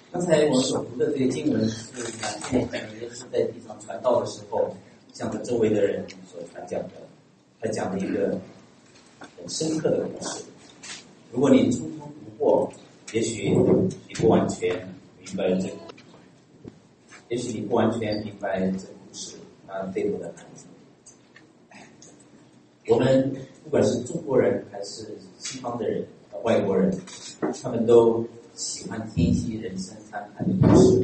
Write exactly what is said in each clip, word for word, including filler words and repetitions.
刚才我所读的这个经文是展现耶稣在地上传道的时候，向着周围的人所传讲的。他讲了一个很深刻的故事。如果你匆匆读过，也许你不完全明白这个，也许你不完全明白这个故事它背后的含义。我们不管是中国人还是西方的人、外国人，他们都喜欢听一些人生翻盘的故事。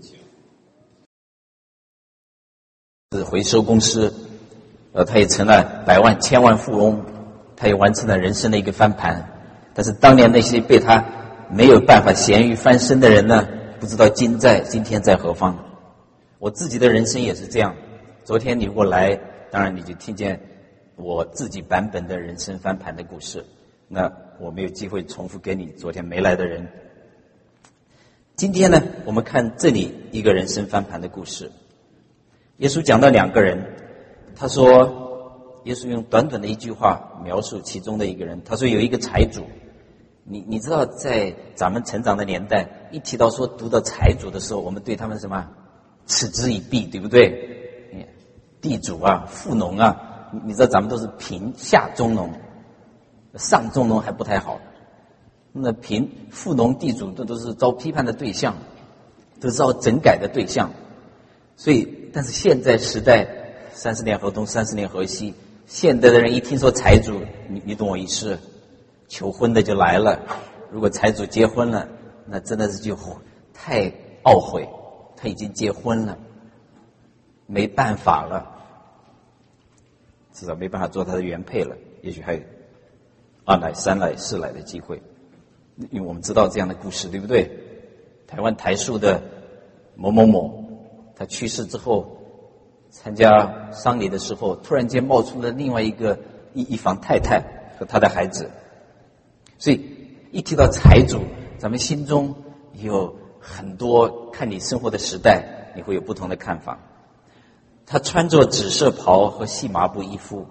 是回收公司，呃，他也成了百万、千万富翁，他也完成了人生的一个翻盘。但是当年那些被他没有办法咸鱼翻身的人呢，不知道今在今天在何方。我自己的人生也是这样。昨天你如果来，当然你就听见我自己版本的人生翻盘的故事，那我没有机会重复给你昨天没来的人。今天呢，我们看这里一个人生翻盘的故事。耶稣讲到两个人，他说，耶稣用短短的一句话描述其中的一个人。他说有一个财主，你你知道在咱们成长的年代，一提到说读到财主的时候，我们对他们什么嗤之以鼻，对不对？地主啊，富农啊，你知道咱们都是贫下中农，上中农还不太好。那贫富农地主这都是遭批判的对象，都是遭整改的对象。所以但是现在时代三十年河东三十年河西，现代的人一听说财主，你你懂我意思，求婚的就来了。如果财主结婚了，那真的是就太懊悔，他已经结婚了，没办法了，至少没办法做他的原配了，也许还有二奶三奶四奶的机会。因为我们知道这样的故事，对不对？台湾台塑的某某某，他去世之后参加丧礼的时候，突然间冒出了另外一个一一房太太和他的孩子。所以一提到财主，咱们心中有很多看你生活的时代，你会有不同的看法。他穿着紫色袍和细麻布衣服，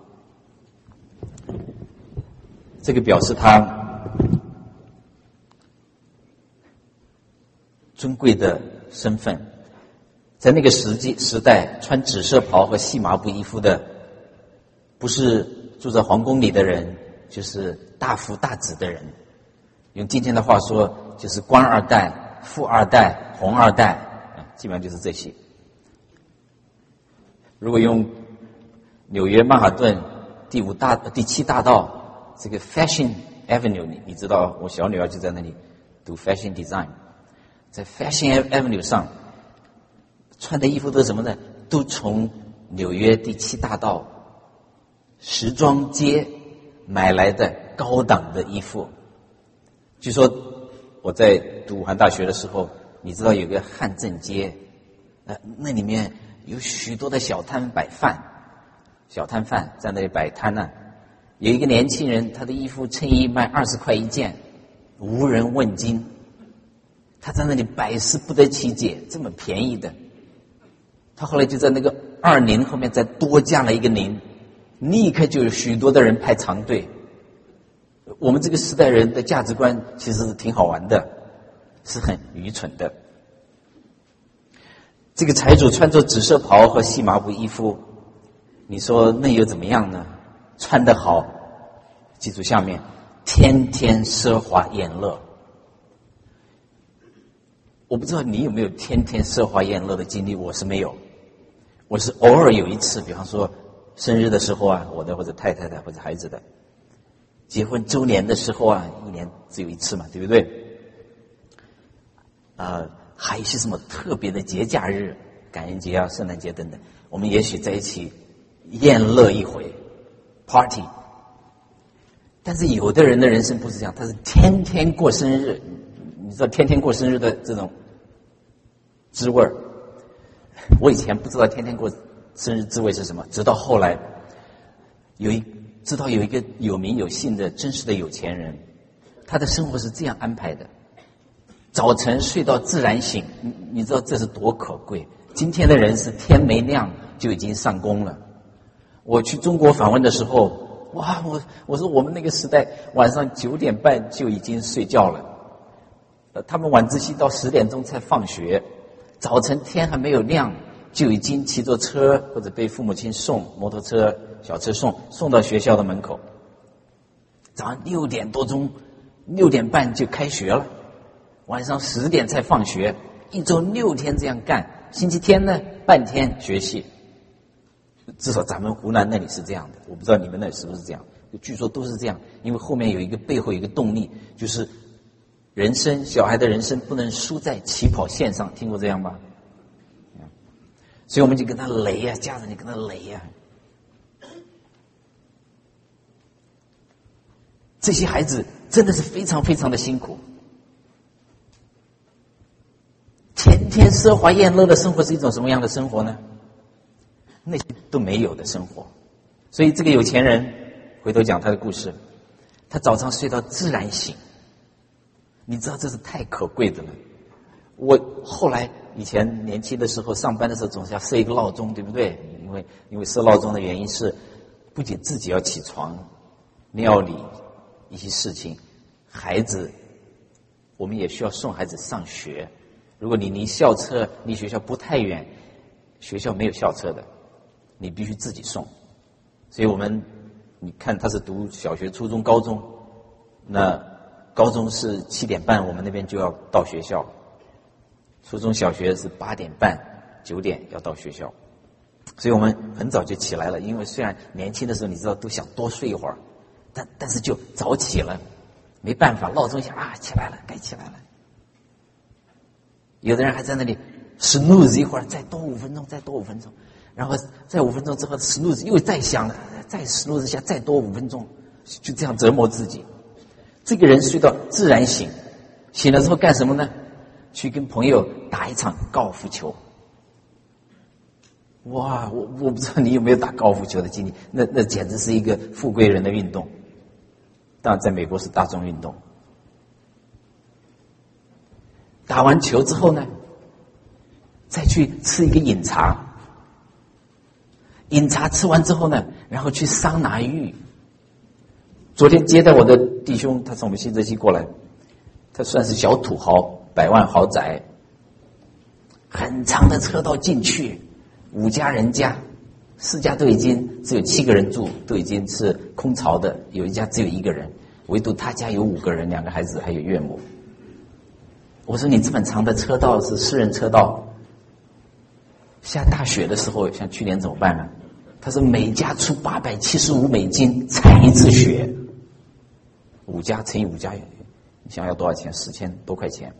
这个表示他尊贵的身份。在那个时际时代，穿紫色袍和细麻布衣服的，不是住在皇宫里的人，就是大富大子的人。用今天的话说，就是官二代、富二代、红二代，基本上就是这些。如果用纽约曼哈顿第五大第七大道这个 Fashion Avenue， 你你知道，我小女儿就在那里读 Fashion Design， 在 Fashion Avenue 上穿的衣服都是什么呢？都从纽约第七大道时装街买来的高档的衣服。据说我在读武汉大学的时候，你知道有个汉正街，呃，那里面有许多的小摊摆饭，小摊贩在那里摆摊呢、啊。有一个年轻人，他的衣服衬衣卖二十块一件，无人问津。他在那里百思不得其解，这么便宜的。他后来就在那个二零后面再多加了一个零，立刻就有许多的人排长队。我们这个时代人的价值观其实是挺好玩的，是很愚蠢的。这个财主穿着紫色袍和细麻布衣服，你说那又怎么样呢？穿得好，记住下面，天天奢华宴乐。我不知道你有没有天天奢华宴乐的经历，我是没有。我是偶尔有一次，比方说生日的时候啊，我的或者太太的或者孩子的，结婚周年的时候啊，一年只有一次嘛，对不对？啊、呃，还有一些什么特别的节假日，感恩节啊、圣诞节等等，我们也许在一起宴乐一回 ，party。但是有的人的人生不是这样，他是天天过生日，你知道天天过生日的这种滋味儿。我以前不知道天天过生日滋味是什么，直到后来有一知道有一个有名有姓的真实的有钱人，他的生活是这样安排的：早晨睡到自然醒，你你知道这是多可贵。今天的人是天没亮就已经上工了。我去中国访问的时候，哇，我我说我们那个时代晚上九点半就已经睡觉了。 呃，他们晚自习到十点钟才放学，早晨天还没有亮，就已经骑着车或者被父母亲送摩托车、小车送送到学校的门口。早上六点多钟，六点半就开学了，晚上十点才放学，一周六天这样干，星期天呢半天学习。至少咱们湖南那里是这样的，我不知道你们那里是不是这样，据说都是这样，因为后面有一个背后有一个动力，就是人生小孩的人生不能输在起跑线上，听过这样吗？所以我们就跟他雷啊，家长就跟他雷啊。这些孩子真的是非常非常的辛苦，天天奢华宴乐的生活是一种什么样的生活呢？那些都没有的生活。所以这个有钱人回头讲他的故事，他早上睡到自然醒，你知道这是太可贵的了。我后来以前年轻的时候上班的时候总是要设一个闹钟，对不对？因为因为设闹钟的原因是不仅自己要起床料理一些事情，孩子我们也需要送孩子上学。如果你离校车离学校不太远，学校没有校车的，你必须自己送。所以我们你看他是读小学、初中、高中，那高中是七点半，我们那边就要到学校；初中小学是八点半、九点要到学校。所以我们很早就起来了，因为虽然年轻的时候你知道都想多睡一会儿，但但是就早起了，没办法，闹钟一下啊，起来了，该起来了。有的人还在那里 snooze 一会儿，再多五分钟，再多五分钟，然后再五分钟之后 snooze 又再响了，再 snooze 一下，再多五分钟，就这样折磨自己。这个人睡到自然醒，醒了之后干什么呢？去跟朋友打一场高尔夫球。哇，我我不知道你有没有打高尔夫球的经历，那那简直是一个富贵人的运动，当然在美国是大众运动。打完球之后呢，再去吃一个饮茶，饮茶吃完之后呢，然后去桑拿浴。昨天接待我的弟兄，他从我们新泽西过来，他算是小土豪，百万豪宅，很长的车道进去，五家人家，四家都已经只有七个人住，都已经是空巢的，有一家只有一个人，唯独他家有五个人，两个孩子还有岳母。我说你这么长的车道是私人车道，下大雪的时候像去年怎么办呢？他说每家出八百七十五美金踩一次雪，五家乘以五家，你想要多少钱？四千多块钱。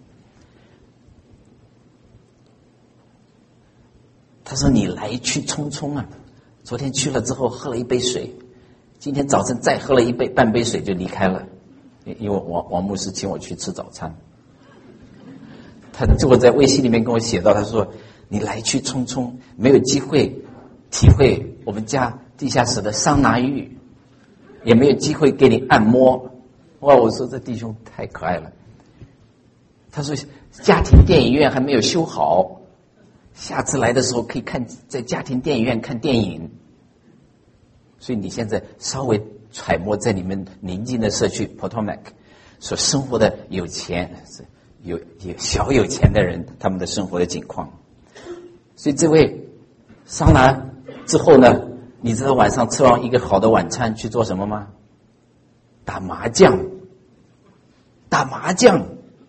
他说你来去匆匆啊，昨天去了之后喝了一杯水，今天早晨再喝了一杯半杯水就离开了，因为王王牧师请我去吃早餐。他最后在微信里面跟我写到，他说你来去匆匆，没有机会体会我们家地下室的桑拿浴，也没有机会给你按摩。哇，我说这弟兄太可爱了。他说家庭电影院还没有修好，下次来的时候可以看在家庭电影院看电影。所以你现在稍微揣摩在你们邻近的社区 Potomac 所生活的有钱有有小有钱的人，他们的生活的境况。所以这位桑拿之后呢，你知道晚上吃完一个好的晚餐去做什么吗？打麻将。打麻将。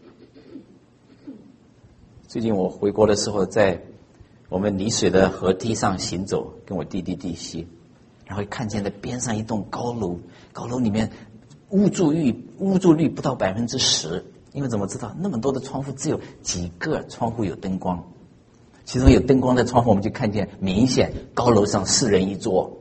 最近我回国的时候，在我们丽水的河堤上行走，跟我弟弟弟媳，然后看见了边上一栋高楼，高楼里面屋住率屋住率不到百分之十。因为怎么知道那么多的窗户只有几个窗户有灯光，其中有灯光的窗户我们就看见明显高楼上四人一桌。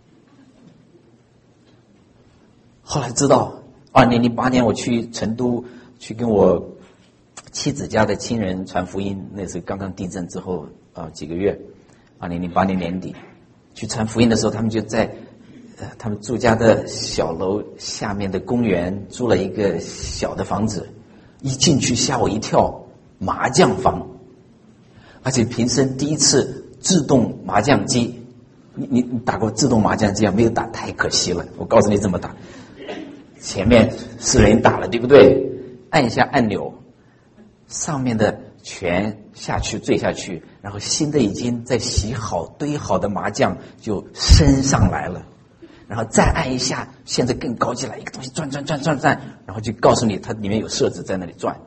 后来知道二零零八年我去成都去跟我妻子家的亲人传福音，那是刚刚地震之后呃几个月，二零零八年年底去传福音的时候，他们就在呃他们住家的小楼下面的公园租了一个小的房子，一进去吓我一跳，麻将房，而且平生第一次自动麻将机。你你你打过自动麻将机啊？没有打太可惜了。我告诉你怎么打，前面四人打了，对不对？按一下按钮， 上面的全下去坠下去，然后新的已经在洗好堆好的麻将就升上来了，然后再按一下，现在更高级了，一个东西转转转转转，然后就告诉你它里面有设置在那里转。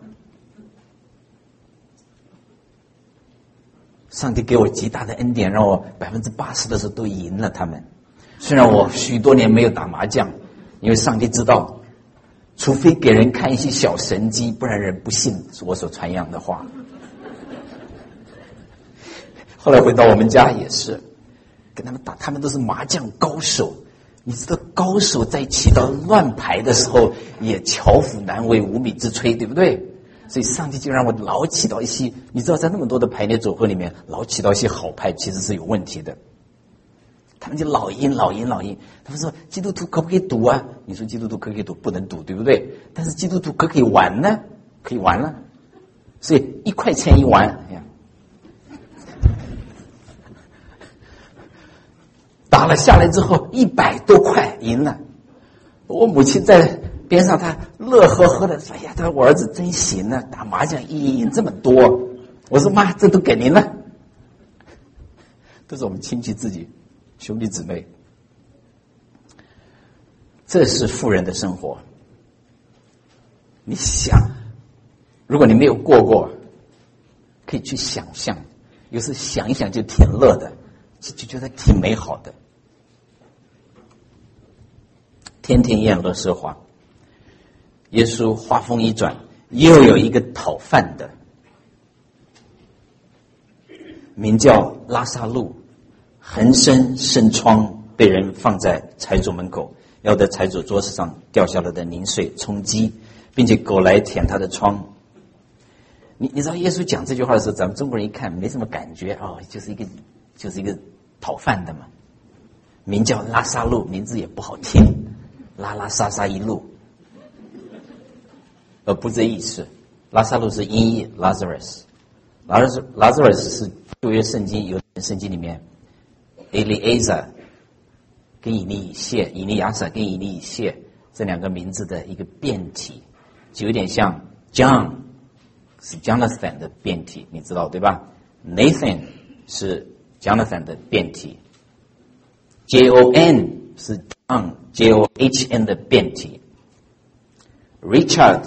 上帝给我极大的恩典，让我百分之八十的时候都赢了他们。虽然我许多年没有打麻将，因为上帝知道，除非给人看一些小神迹，不然人不信我所传扬的话。后来回到我们家也是跟他们打，他们都是麻将高手。你知道高手在起到乱牌的时候也巧妇难为无米之炊，对不对？所以上帝就让我老起到一些，你知道在那么多的排列组合里面老起到一些好牌其实是有问题的。他们就老赢老赢老赢，他们说基督徒可不可以赌啊？你说基督徒可不可以赌？不能赌，对不对？但是基督徒可不可以玩呢？可以玩了。所以一块钱一玩，哎呀，打了下来之后一百多块赢了。我母亲在边上，她乐呵呵的说：“哎呀，他我儿子真行啊，打麻将一赢这么多。”我说：“妈，这都给您了。”都是我们亲戚自己兄弟姊妹。这是富人的生活。你想，如果你没有过过，可以去想象，有时想一想就挺乐的，就就觉得挺美好的。天天宴乐奢华。耶稣话锋一转，又有一个讨饭的，名叫拉撒路，横生生疮，被人放在财主门口，要在财主桌子上掉下来的零碎充饥，并且狗来舔他的疮。你你知道耶稣讲这句话的时候，咱们中国人一看没什么感觉哦，就是一个就是一个讨饭的嘛，名叫拉撒路，名字也不好听，拉拉撒撒一路。而不这意思，拉撒路是音译 Lazarus， Lazarus 是旧约圣经有圣经里面 Eliezer 跟以利以谢，以利亚撒跟以利以谢这两个名字的一个变体，就有点像 John 是 Jonathan 的变体，你知道对吧？ Nathan 是 Jonathan 的变体， J O N 是 John J O H N 的变体， Richard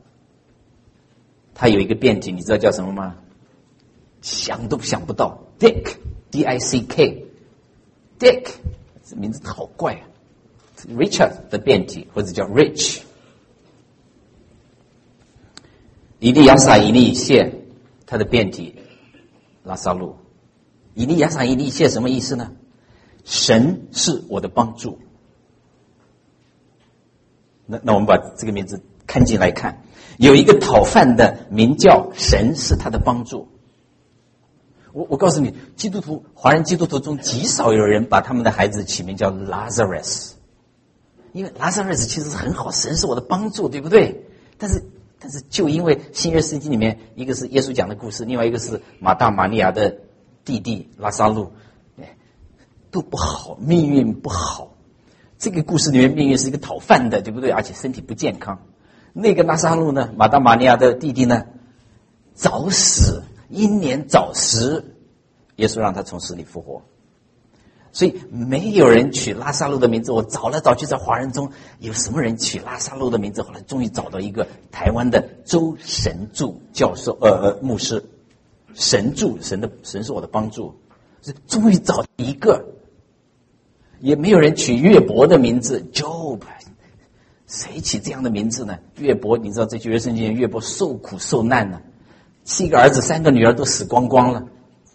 他有一个变体，你知道叫什么吗？想都想不到 Dick D I C K Dick 这名字好怪啊。 Richard 的变体或者叫 Rich。 以利亚撒以利以谢他的变体拉撒路。以利亚撒以利以谢什么意思呢？神是我的帮助。那那我们把这个名字看进来看，有一个讨饭的名叫神是他的帮助。我我告诉你，基督徒华人基督徒中极少有人把他们的孩子起名叫 Lazarus， 因为 Lazarus 其实是很好，神是我的帮助，对不对？但是但是就因为新约圣经里面一个是耶稣讲的故事，另外一个是马大马利亚的弟弟拉撒路，都不好，命运不好。这个故事里面命运是一个讨饭的，对不对？而且身体不健康。那个拉撒路呢，马大马利亚的弟弟呢，早死，英年早逝，耶稣让他从死里复活。所以没有人取拉撒路的名字。我找来找去，在华人中有什么人取拉撒路的名字？后来终于找到一个台湾的周神助教授，呃呃牧师，神助，神的神是我的帮助，终于找一个。也没有人取约伯的名字 Job， 谁起这样的名字呢？约伯，你知道在旧约圣经约伯受苦受难了，七个儿子三个女儿都死光光了，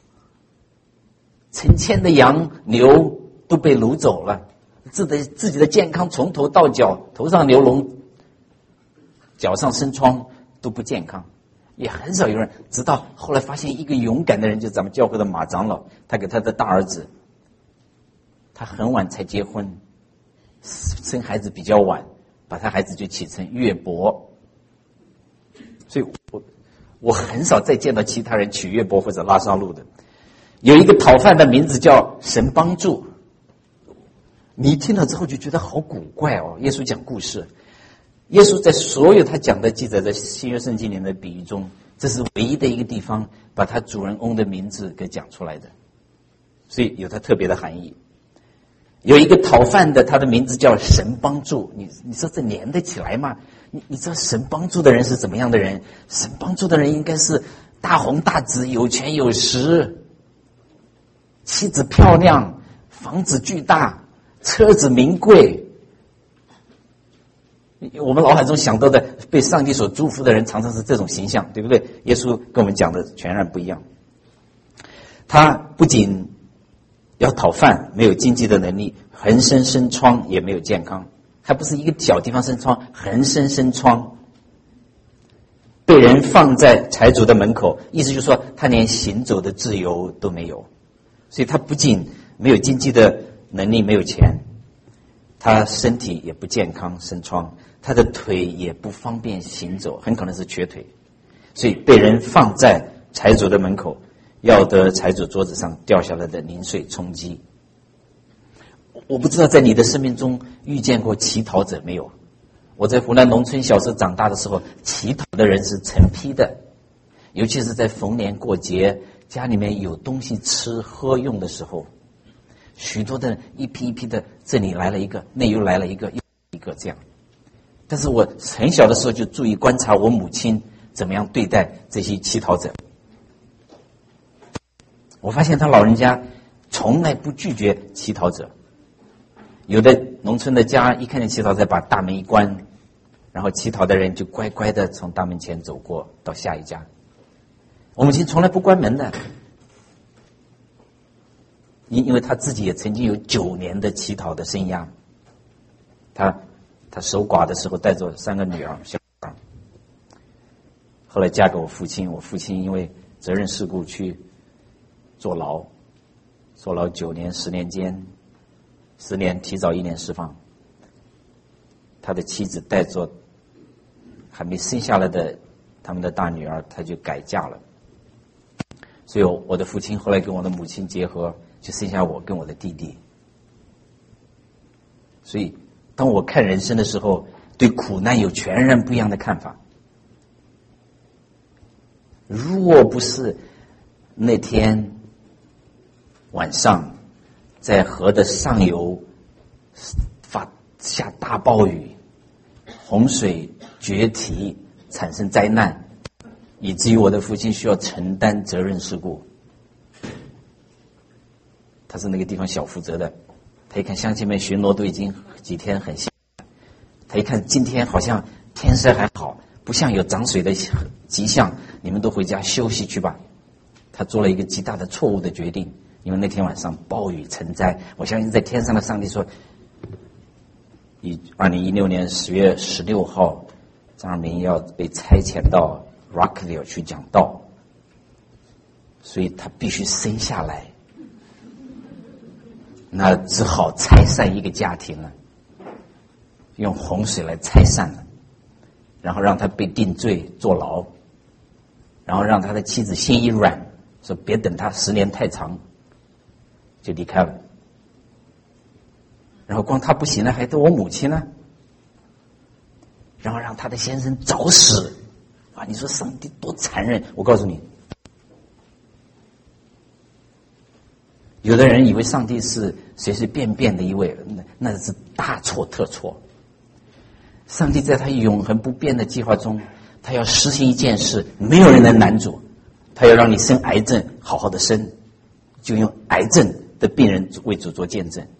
成千的羊牛都被掳走了，自己自己的健康从头到脚，头上流脓，脚上生疮，都不健康。也很少有人，直到后来发现一个勇敢的人，就是咱们教会的马长老，他给他的大儿子，他很晚才结婚，生孩子比较晚，把他孩子就起成约伯。所以我我很少再见到其他人取约伯或者拉撒路的。有一个讨饭的名字叫神帮助，你听了之后就觉得好古怪哦。耶稣讲故事，耶稣在所有他讲的记载在新约圣经里的比喻中， 这是唯一的一个地方把他主人翁的名字给讲出来的，所以有它特别的含义。有一个讨饭的，他的名字叫神帮助，你你说这连得起来吗？你你知道神帮助的人是怎么样的人？神帮助的人应该是大红大紫，有权有势，妻子漂亮，房子巨大，车子名贵。我们脑海中想到的被上帝所祝福的人常常是这种形象，对不对？耶稣跟我们讲的全然不一样。他不仅要讨饭，没有经济的能力，横生生疮，也没有健康，还不是一个小地方生疮，横生生疮，被人放在财主的门口，意思就是说他连行走的自由都没有。所以他不仅没有经济的能力，没有钱，他身体也不健康，生疮，他的腿也不方便行走，很可能是瘸腿，所以被人放在财主的门口，要得财主桌子上掉下来的零碎充饥。我不知道在你的生命中遇见过乞讨者没有？我在湖南农村小时候长大的时候，乞讨的人是成批的，尤其是在逢年过节，家里面有东西吃喝用的时候，许多的人一批一批的，这里来了一个，那又来了一个，又一个这样。但是我很小的时候就注意观察我母亲怎么样对待这些乞讨者，我发现他老人家从来不拒绝乞讨者。有的农村的家一看见乞讨者，把大门一关，然后乞讨的人就乖乖的从大门前走过到下一家。我母亲从来不关门的，因因为他自己也曾经有九年的乞讨的生涯。他他守寡的时候带着三个女儿，小孩，后来嫁给我父亲，我父亲因为责任事故去坐牢，坐牢九年十年间，十年提早一年释放。他的妻子带着还没生下来的他们的大女儿，他就改嫁了。所以我的父亲后来跟我的母亲结合，就生下我跟我的弟弟。所以当我看人生的时候，对苦难有全然不一样的看法。若不是那天晚上在河的上游发下大暴雨，洪水决堤，产生灾难，以至于我的父亲需要承担责任事故。他是那个地方小负责的，他一看乡亲们巡逻都已经几天很辛苦，他一看今天好像天色还好，不像有涨水的迹象，你们都回家休息去吧。他做了一个极大的错误的决定，因为那天晚上暴雨成灾。我相信在天上的上帝说，以二零一六年十月十六号，张二明要被差遣到 Rockville 去讲道，所以他必须生下来，那只好拆散一个家庭了，用洪水来拆散了，然后让他被定罪坐牢，然后让他的妻子心一软，说别等他十年太长，就离开了。然后光他不行了，还得我母亲呢，然后让他的先生早死。啊，你说上帝多残忍！我告诉你，有的人以为上帝是随随便便的一位，那那是大错特错。上帝在他永恒不变的计划中，他要实行一件事，没有人能拦阻。他要让你生癌症，好好的生，就用癌症的病人为主做见证。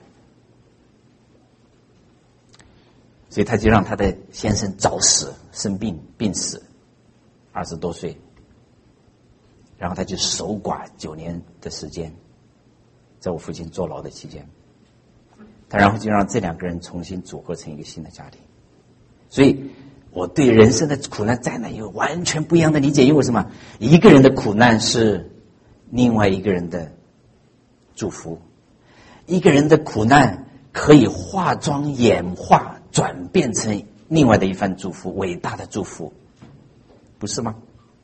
所以他就让他的先生早死，生病病死，二十多岁，然后他就守寡九年的时间，在我父亲坐牢的期间，他然后就让这两个人重新组合成一个新的家庭。所以我对人生的苦难灾难有完全不一样的理解。因为什么？一个人的苦难是另外一个人的祝福，一个人的苦难可以化妆演化转变成另外的一番祝福，伟大的祝福，不是吗？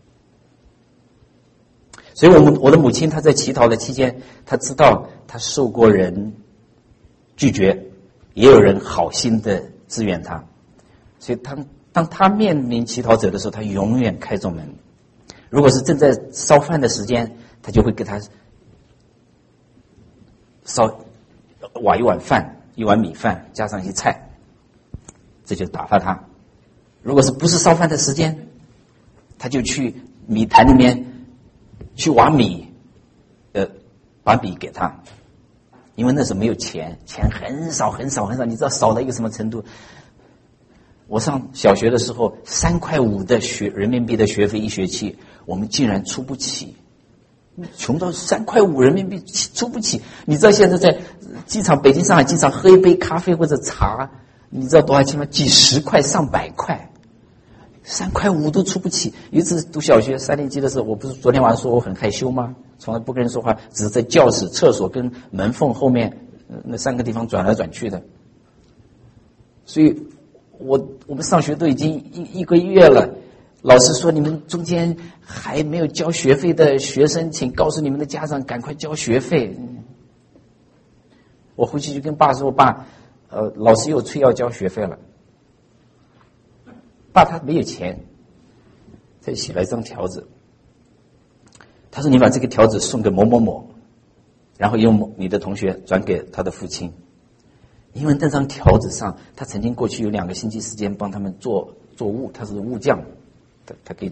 所以我们我的母亲她在乞讨的期间，她知道她受过人拒绝，也有人好心的支援她，所以当当她面临乞讨者的时候，她永远开着门。 如果是正在烧饭的时间，他就会给他烧挖一碗饭，一碗米饭加上一些菜，这就打发他。如果是不是烧饭的时间，他就去米坛里面去挖米，呃，把米给他。因为那时候没有钱，钱很少很少很少，你知道少到一个什么程度？我上小学的时候，三块五的学人民币的学费一学期，我们竟然出不起，穷到三块五人民币出不起。你知道现在在机场，北京、上海机场喝一杯咖啡或者茶，你知道多少钱吗？几十块、上百块，三块五都出不起。有一次读小学三年级的时候，我不是昨天晚上说我很害羞吗？从来不跟人说话，只是在教室、厕所跟门缝后面那三个地方转来转去的。所以我我们上学都已经一一个月了，老师说你们中间还没有交学费的学生，请告诉你们的家长赶快交学费。我回去就跟爸说，爸，呃，老师又催要交学费了。爸他没有钱，他写了一张条子，他说你把这个条子送给某某某，然后用你的同学转给他的父亲。因为那张条子上，他曾经过去有两个星期时间帮他们做做物，他是物匠，他他给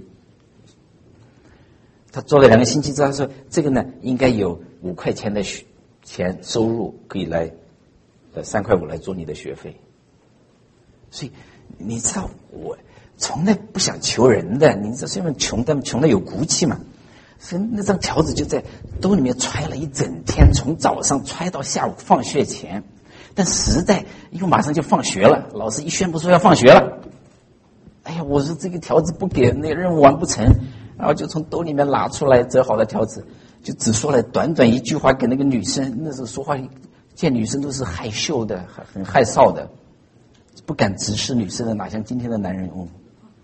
他做了两个星期之后，他说这个呢应该有五块钱的钱收入，可以来呃三块五来做你的学费。所以你知道我从来不想求人的，你知道是因为穷，但穷的有骨气嘛。所以那张条子就在兜里面揣了一整天，从早上揣到下午放学前。但实在因为马上就放学了，老师一宣布说要放学了，哎呀，我说这个条子不给，那任务完不成，然后就从兜里面拿出来折好的条子，就只说了短短一句话给那个女生。那时候说话见女生都是害羞的，很害臊的，不敢直视女生的，哪像今天的男人哦。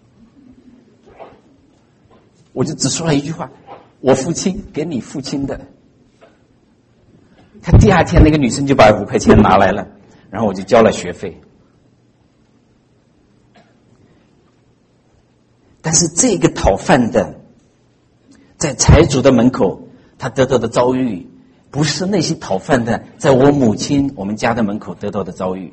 我就只说了一句话，我父亲给你父亲的。他第二天那个女生就把五块钱拿来了，然后我就交了学费。但是这个讨饭的在财主的门口他得到的遭遇，不是那些讨饭的在我母亲我们家的门口得到的遭遇。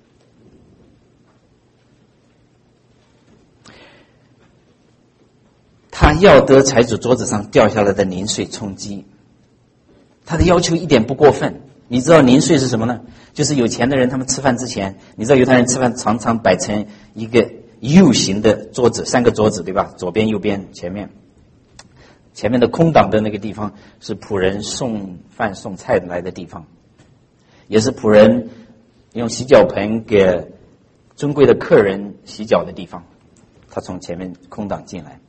他要得财主桌子上掉下来的零碎充饥，他的要求一点不过分。你知道零碎是什么呢？就是有钱的人他们吃饭之前，你知道犹太人吃饭常常摆成一个 U 型的桌子，三个桌子对吧？左边右边前面，前面的空档的那个地方是仆人送饭送菜来的地方，也是仆人用洗脚盆给尊贵的客人洗脚的地方。他从前面空档进来。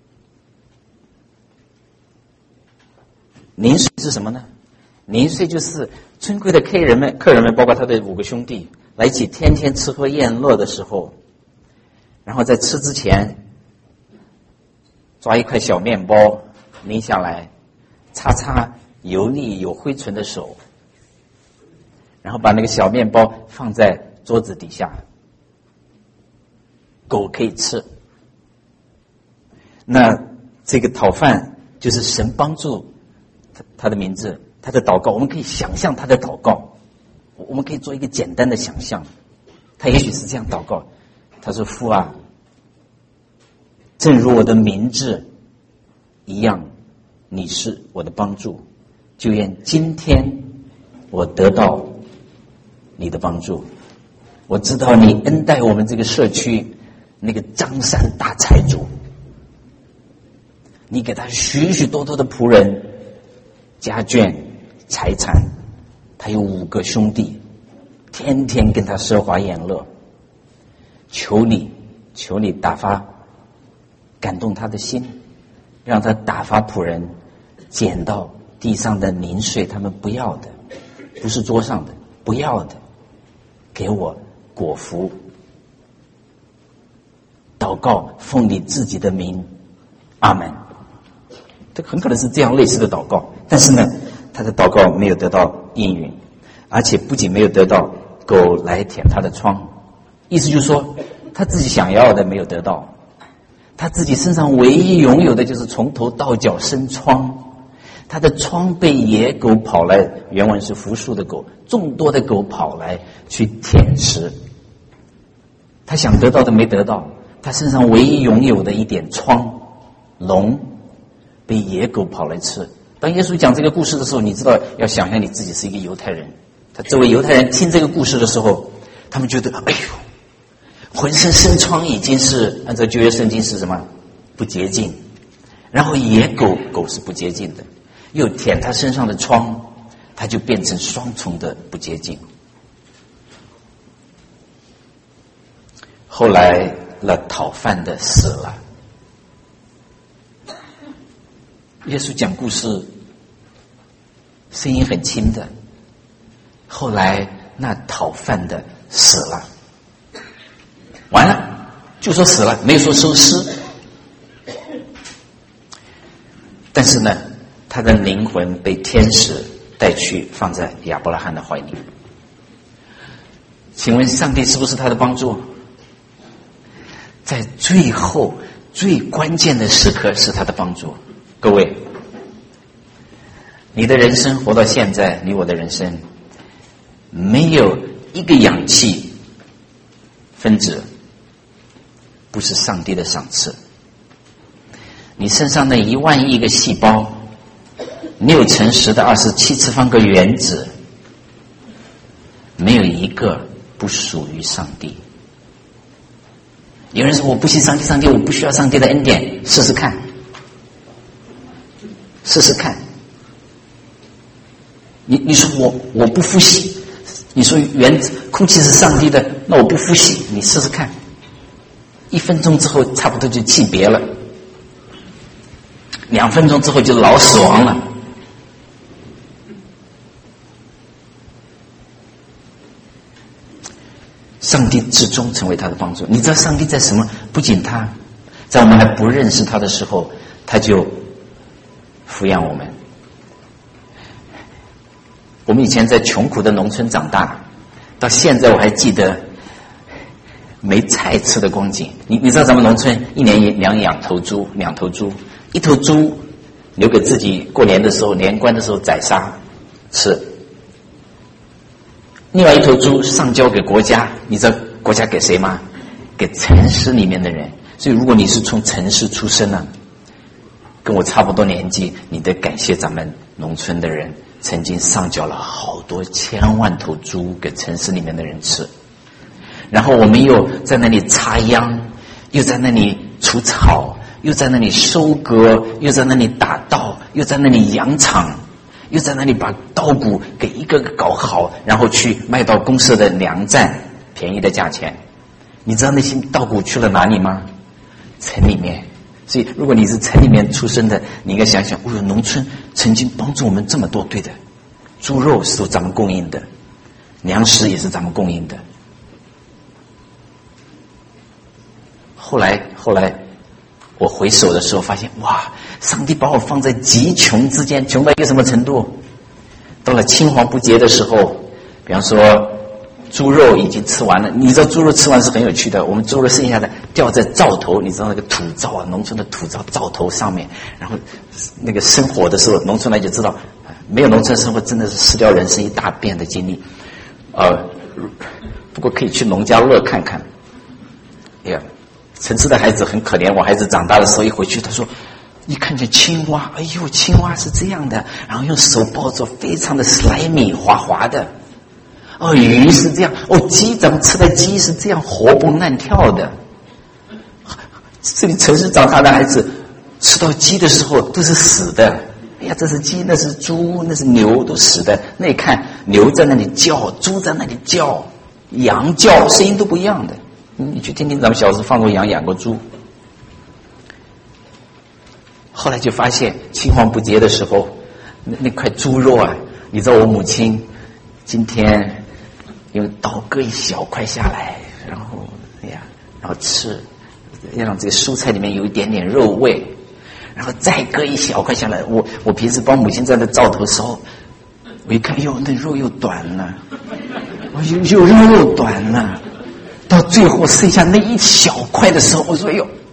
零碎是什么呢？零碎就是尊贵的客人们，客人们包括他的五个兄弟，来一起天天吃喝宴乐的时候，然后在吃之前抓一块小面包拎下来，擦擦油腻有灰尘的手，然后把那个小面包放在桌子底下，狗可以吃。那这个讨饭就是神帮助他, 他的名字，他的祷告，我们可以想象他的祷告，我们可以做一个简单的想象。他也许是这样祷告，他说：父啊，正如我的名字一样，你是我的帮助，就愿今天我得到你的帮助。我知道你恩待我们这个社区那个张三大财主，你给他许许多多的仆人家眷财产，他有五个兄弟，天天跟他奢华宴乐。求你求你打发感动他的心，让他打发仆人捡到地上的零碎，他们不要的，不是桌上的，不要的，给我果腹。祷告奉你自己的名，阿门。这很可能是这样类似的祷告，但是呢，他的祷告没有得到应允，而且不仅没有得到狗来舔他的疮，意思就是说他自己想要的没有得到，他他自己身上唯一拥有的就是从头到脚生疮，他的疮被野狗跑来，原文是无数的狗，众多的狗跑来去舔食，他想得到的没得到，他身上唯一拥有的一点疮脓被野狗跑来吃。当耶稣讲这个故事的时候，你知道要想象你自己是一个犹太人，他周围犹太人听这个故事的时候，他们觉得哎呦，浑身生疮已经是按照旧约圣经是什么不洁净，然后野狗狗是不洁净的，又舔他身上的疮，他就变成双重的不洁净。后来那讨饭的死了，耶稣讲故事声音很轻的，后来那讨饭的死了，完了就说死了，没有说收尸。但是呢，他的灵魂被天使带去放在亚伯拉罕的怀里。请问上帝是不是他的帮助？在最后最关键的时刻是他的帮助。各位，你的人生活到现在，你我的人生没有一个氧气分子不是上帝的赏赐。你身上那一万亿个细胞，六乘十的二十七次方个原子，没有一个不属于上帝。有人说我不信上帝，上帝我不需要上帝的恩典，试试看，试试看。你你说我我不呼吸，你说原子空气是上帝的，那我不呼吸，你试试看，一分钟之后差不多就气别了，两分钟之后就脑死亡了。上帝至终成为他的帮助。你知道上帝在什么？不仅他在我们还不认识他的时候，他就抚养我们。我们以前在穷苦的农村长大，到现在我还记得没菜吃的光景。你你知道咱们农村一年两养头猪，两头猪，一头猪留给自己过年的时候，年关的时候宰杀吃，另外一头猪上交给国家。你知道国家给谁吗？给城市里面的人。所以如果你是从城市出身呢、啊，跟我差不多年纪，你得感谢咱们农村的人曾经上交了好多千万头猪给城市里面的人吃，然后我们又在那里插秧，又在那里除草，又在那里收割，又在那里打稻，又在那里养场，又在那里把稻谷给一个个搞好，然后去卖到公社的粮站，便宜的价钱。你知道那些稻谷去了哪里吗？城里面。所以如果你是城里面出生的，你应该想想，哦，农村曾经帮助我们这么多。对的，猪肉是咱们供应的，粮食也是咱们供应的。后来后来我回首的时候发现，哇，上帝把我放在极穷之间，穷到一个什么程度？到了青黄不接的时候，比方说猪肉已经吃完了，你知道猪肉吃完是很有趣的，我们猪肉剩下的吊在灶头，你知道那个土灶啊，农村的土灶灶头上面，然后那个生火的时候，农村来就知道，没有农村生活真的是失掉人生一大遍的经历。呃，不过可以去农家乐看看。哎呀，城市的孩子很可怜，我孩子长大的时候一回去，他说一看见青蛙，哎呦，青蛙是这样的，然后用手抱着，非常的 slimy 滑滑的。哦，鱼是这样，哦，鸡咱们吃的鸡是这样活蹦乱跳的。这里城市长大的孩子吃到鸡的时候都是死的，哎呀，这是鸡，那是猪，那是牛，都死的。那你看牛在那里叫，猪在那里叫，羊叫，声音都不一样的。你去听听咱们小时候放过羊，养过猪。后来就发现青黄不接的时候，那那块猪肉啊，你知道我母亲今天用刀割一小块下来，然后哎呀，然后吃，要让这个蔬菜里面有一点点肉味，然后再割一小块下来。我我平时帮母亲在那灶头的时候，我一看，哟，那肉又短了，又又肉又短了，到最后剩下那一小块的时候，我说，哟，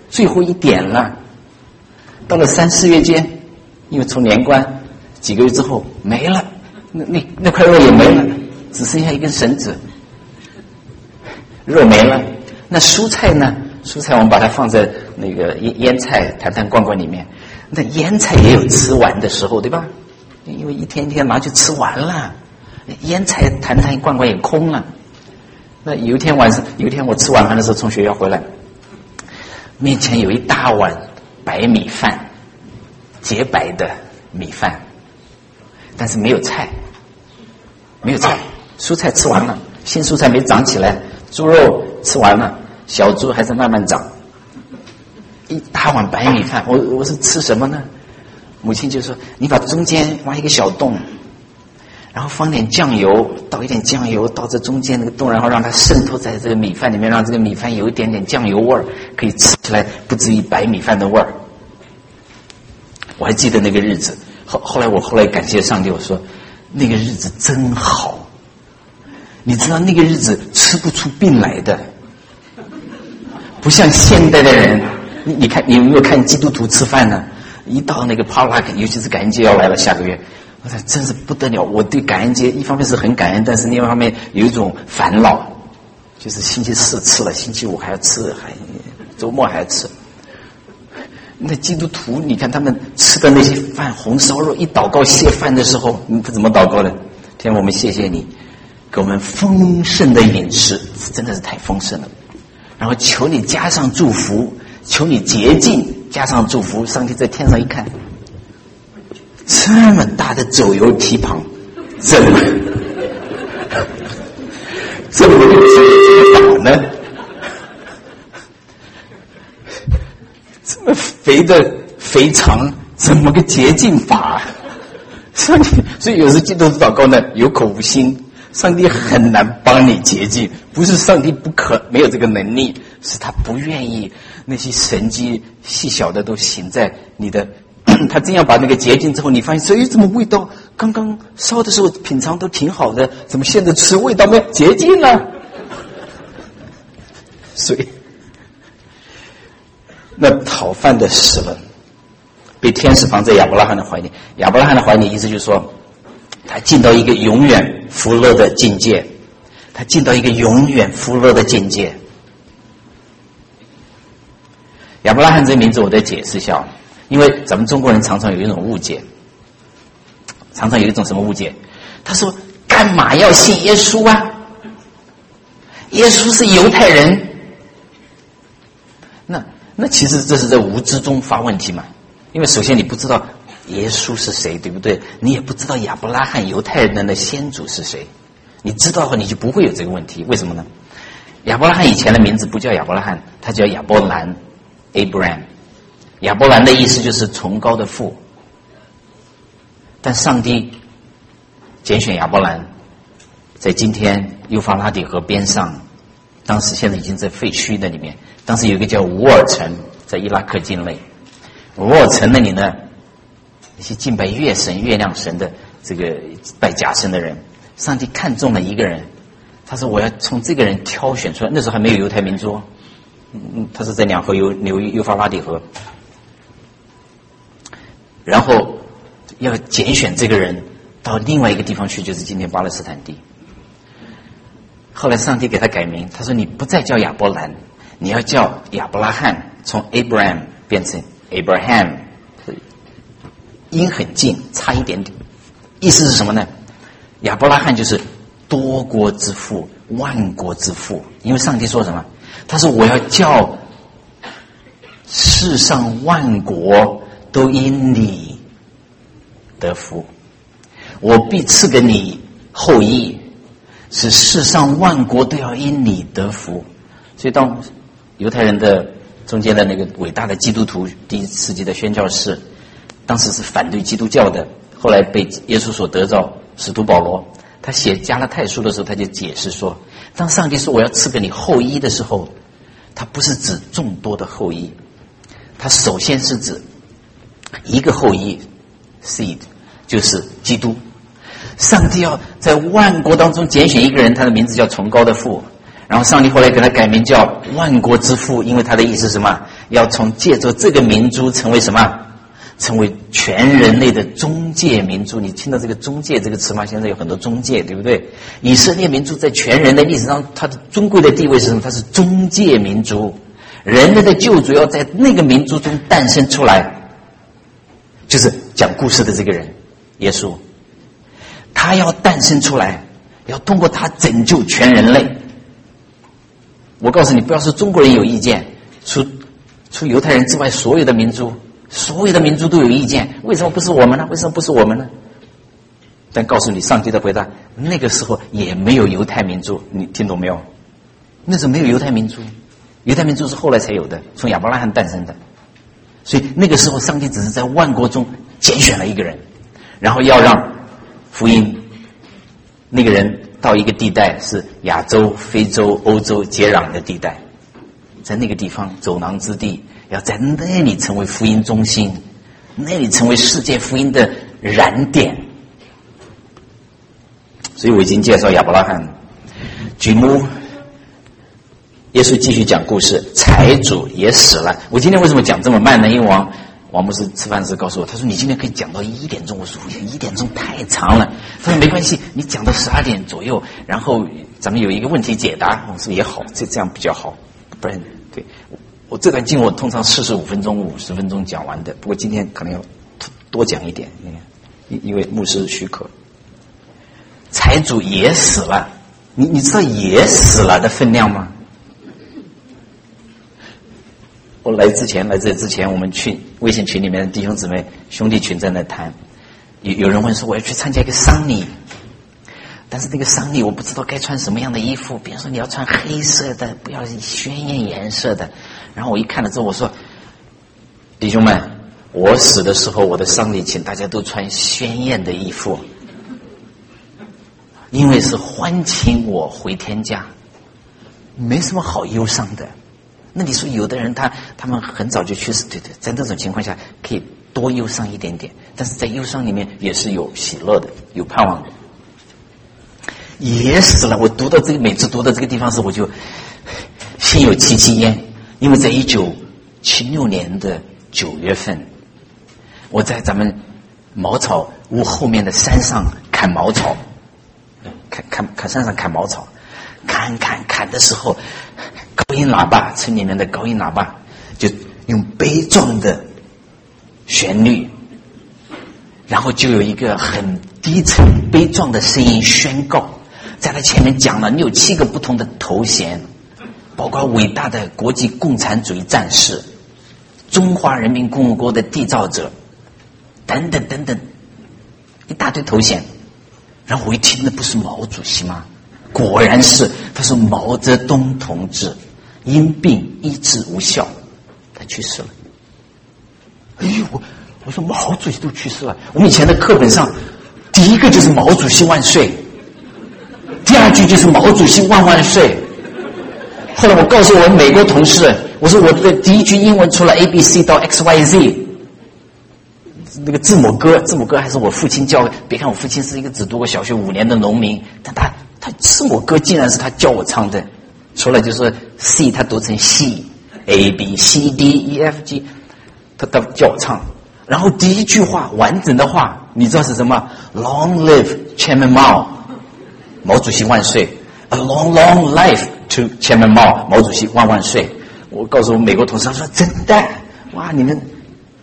最后一点了。到了三四月间，因为从年关几个月之后没了，那那那块肉也没了，只剩下一根绳子，肉没了。那蔬菜呢？蔬菜我们把它放在那个腌腌菜坛坛罐罐里面，那腌菜也有吃完的时候，对吧？因为一天一天拿去吃完了，腌菜坛坛罐罐也空了。那有一天晚上，有一天我吃晚饭的时候从学校回来，面前有一大碗白米饭，洁白的米饭，但是没有菜，没有菜，蔬菜吃完了，新蔬菜没长起来，猪肉吃完了，小猪还在慢慢长。一大碗白米饭，我我是吃什么呢？母亲就说：“你把中间挖一个小洞，然后放点酱油，倒一点酱油到这中间那个洞，然后让它渗透在这个米饭里面，让这个米饭有一点点酱油味儿，可以吃起来不至于白米饭的味儿。”我还记得那个日子。后后来我后来感谢上帝，我说那个日子真好。你知道那个日子吃不出病来的，不像现代的人。你你看，你有没有看基督徒吃饭呢？一到那个帕拉克，尤其是感恩节要来了，下个月，我说真是不得了。我对感恩节一方面是很感恩，但是另外一方面有一种烦恼，就是星期四吃了，星期五还要吃，还周末还要吃。那基督徒，你看他们吃的那些饭，红烧肉，一祷告谢饭的时候，你不怎么祷告的？天，我们谢谢你，给我们丰盛的饮食，真的是太丰盛了。然后求你加上祝福，求你洁净，加上祝福。上帝在天上一看，这么大的走油蹄膀，怎么怎么个这么打呢？这么肥的肥肠，怎么个洁净法？上帝，所以有时基督徒祷告呢，有口无心。上帝很难帮你洁净，不是上帝不可没有这个能力，是他不愿意那些神迹细小的都行在你的。他真要把那个洁净之后，你发现这怎么味道刚刚烧的时候品尝都挺好的，怎么现在吃味道没有洁净了？所以那讨饭的死了，被天使放在亚伯拉罕的怀里。亚伯拉罕的怀里意思就是说，他进到一个永远福乐的境界，他进到一个永远福乐的境界。亚伯拉罕这个名字我再解释一下，因为咱们中国人常常有一种误解，常常有一种什么误解？他说干嘛要信耶稣啊？耶稣是犹太人。那那其实这是在无知中发问题嘛，因为首先你不知道耶稣是谁，对不对？你也不知道亚伯拉罕犹太人的先祖是谁，你知道的话你就不会有这个问题。为什么呢？亚伯拉罕以前的名字不叫亚伯拉罕，他叫亚伯兰 Abraham。 亚伯兰的意思就是崇高的父，但上帝拣选亚伯兰，在今天幼发拉底河边上，当时现在已经在废墟那里面，当时有一个叫乌尔城，在伊拉克境内。乌尔城那里呢，那些敬拜月神月亮神的这个拜假神的人，上帝看中了一个人，他说我要从这个人挑选出来。那时候还没有犹太民族，嗯，他是在两河流流幼发拉底河，然后要拣选这个人到另外一个地方去，就是今天巴勒斯坦地。后来上帝给他改名，他说你不再叫亚伯兰，你要叫亚伯拉罕，从 Abraham 变成 Abraham， 音很近，差一点点。意思是什么呢？亚伯拉罕就是多国之父，万国之父。因为上帝说什么？他说我要叫世上万国都因你得福，我必赐给你后裔，使世上万国都要因你得福。所以当犹太人的中间的那个伟大的基督徒，第一世纪的宣教士，当时是反对基督教的，后来被耶稣所得着，使徒保罗他写加拉太书的时候，他就解释说，当上帝说我要赐给你后裔的时候，他不是指众多的后裔，他首先是指一个后裔 seed， 就是基督。上帝要在万国当中拣选一个人，他的名字叫崇高的父，然后上帝后来给他改名叫万国之父，因为他的意思是什么？ 要从借着这个明珠成为什么？成为全人类的中介明珠。你听到这个中介这个词吗？现在有很多中介，对不对？以色列民族在全人类历史上它的尊贵的地位是什么？它是中介民族，人类的救主要在那个民族中诞生出来，就是讲故事的这个人耶稣，他要诞生出来，要通过他拯救全人类。我告诉你，不要是中国人有意见，除除犹太人之外，所有的民族所有的民族都有意见，为什么不是我们呢？为什么不是我们呢？但告诉你，上帝的回答，那个时候也没有犹太民族，你听懂没有？那时候没有犹太民族，犹太民族是后来才有的，从亚伯拉罕诞生的。所以那个时候上帝只是在万国中拣选了一个人，然后要让福音那个人到一个地带，是亚洲、非洲、欧洲接壤的地带，在那个地方走廊之地，要在那里成为福音中心，那里成为世界福音的燃点。所以我已经介绍亚伯拉罕。举目，耶稣继续讲故事，财主也死了。我今天为什么讲这么慢呢？因为王王牧师吃饭时告诉我，他说你今天可以讲到一点钟。我说一点钟太长了。他说没关系，你讲到十二点左右，然后咱们有一个问题解答。我说也好，这这样比较好，不然对我我这段经我通常四十五分钟、五十分钟讲完的，不过今天可能要多讲一点，因因为牧师许可。财主也死了，你你知道也死了的分量吗？我来之前，来这之前，我们去微信群里面的弟兄姊妹、兄弟群在那谈，有有人问说我要去参加一个丧礼，但是那个丧礼我不知道该穿什么样的衣服，比如说你要穿黑色的，不要鲜艳颜色的。然后我一看了之后，我说弟兄们，我死的时候，我的丧礼请大家都穿鲜艳的衣服，因为是欢请我回天家，没什么好忧伤的。那你说有的人他他们很早就去世，对对，在那种情况下可以多忧伤一点点，但是在忧伤里面也是有喜乐的，有盼望的。也死了，我读到这个，每次读到这个地方时，我就心有戚戚焉，因为在一九七六年的九月份，我在咱们茅草屋后面的山上砍茅草，砍砍砍山上砍茅草，砍砍砍的时候，高音喇叭，村里面的高音喇叭就用悲壮的旋律，然后就有一个很低沉悲壮的声音宣告，在他前面讲了六七个不同的头衔，包括伟大的国际共产主义战士、中华人民共和国的缔造者等等等等，一大堆头衔。然后我一听，那不是毛主席吗？果然是，他说毛泽东同志因病医治无效，他去世了。哎呦，我我说毛主席都去世了，我们以前的课本上第一个就是毛主席万岁，第二句就是毛主席万万岁。后来我告诉我美国同事，我说我的第一句英文除了 A B C 到 X Y Z， 那个字母歌，字母歌还是我父亲教。别看我父亲是一个只读过小学五年的农民，但他他字母歌竟然是他教我唱的。除了就是 C 他读成 C，A B C D E F G， 他他教我唱。然后第一句话完整的话，你知道是什么 ？Long live Chairman Mao， 毛主席万岁 ！A long long life to Chairman Mao， 毛主席万万岁！我告诉我美国同事，他说真的，哇，你们。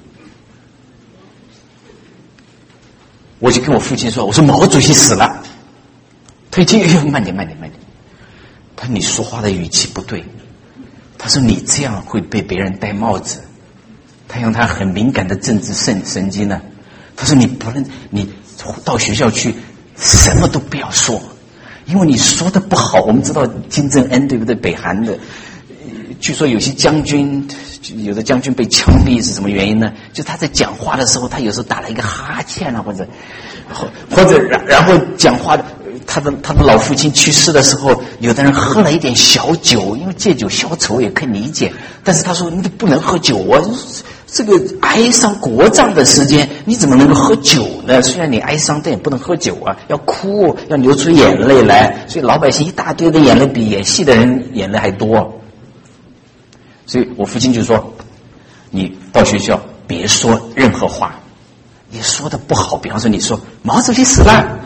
我就跟我父亲说，我说毛主席死了。他一听，哎呦，慢点慢点慢点。他说你说话的语气不对。他说你这样会被别人戴帽子。他用他很敏感的政治神神经呢。他说你不能，你到学校去什么都不要说，因为你说的不好。我们知道金正恩对不对？北韩的，据说有些将军，有的将军被枪毙是什么原因呢？就他在讲话的时候，他有时候打了一个哈欠啊，或者或者然然后讲话的，他的他的老父亲去世的时候，有的人喝了一点小酒，因为戒酒消愁也可以理解。但是他说你不能喝酒啊，这个哀伤国葬的时间，你怎么能够喝酒呢？虽然你哀伤，但也不能喝酒啊，要哭，要流出眼泪来。所以老百姓一大堆的眼泪，比演戏的人眼泪还多。所以我父亲就说， 你到学校别说任何话，你说的不好，比方说你说毛主席死了，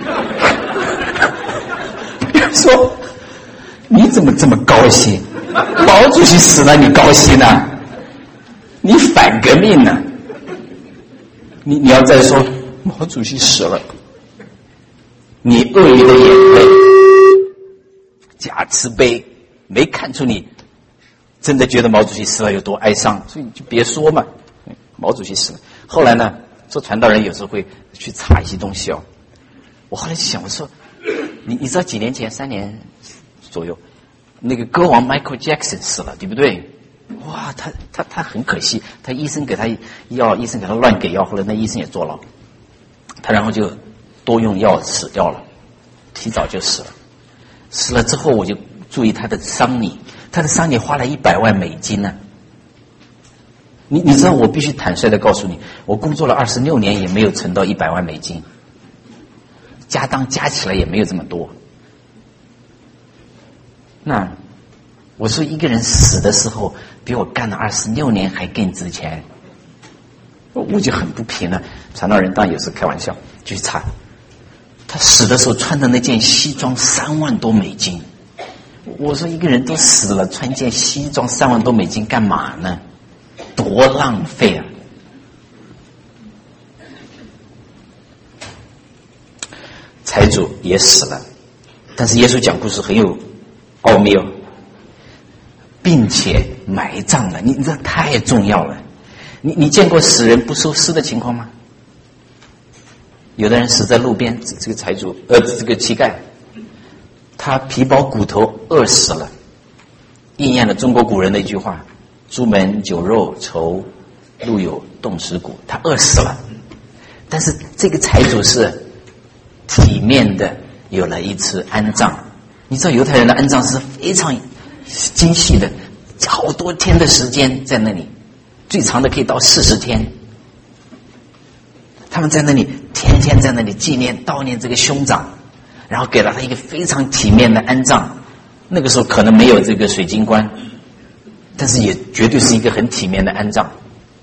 说你怎么这么高兴？毛主席死了你高兴呢？你反革命呢？你你要再说毛主席死了，你鳄鱼的眼泪假慈悲，没看出你真的觉得毛主席死了有多哀伤，所以你就别说嘛。毛主席死了。后来呢，做传道人有时候会去查一些东西哦。我后来就想，我说，你你知道几年前，三年左右，那个歌王 Michael Jackson 死了，对不对？哇，他他他很可惜，他医生给他药，医生给他乱给药，后来那医生也坐牢，他然后就多用药死掉了，提早就死了。死了之后，我就注意他的丧礼，他的丧礼花了一百万美金呢、啊。你你知道，我必须坦率的告诉你，我工作了二十六年也没有存到一百万美金，家当加起来也没有这么多。那我说一个人死的时候比我干了二十六年还更值钱，我就很不平了。传道人当然有时开玩笑，就去查，他死的时候穿的那件西装三万多美金。我说一个人都死了，穿件西装三万多美金干嘛呢？多浪费啊！财主也死了，但是耶稣讲故事很有奥妙，并且埋葬了。你你这太重要了。你你见过死人不收尸的情况吗？有的人死在路边，这个财主呃这个乞丐，他皮包骨头饿死了，应验了中国古人的一句话：朱门酒肉愁，路有冻死骨。他饿死了，但是这个财主是体面的有了一次安葬。你知道犹太人的安葬是非常精细的，好多天的时间在那里，最长的可以到四十天。他们在那里天天在那里纪念悼念这个兄长，然后给了他一个非常体面的安葬。那个时候可能没有这个水晶棺，但是也绝对是一个很体面的安葬。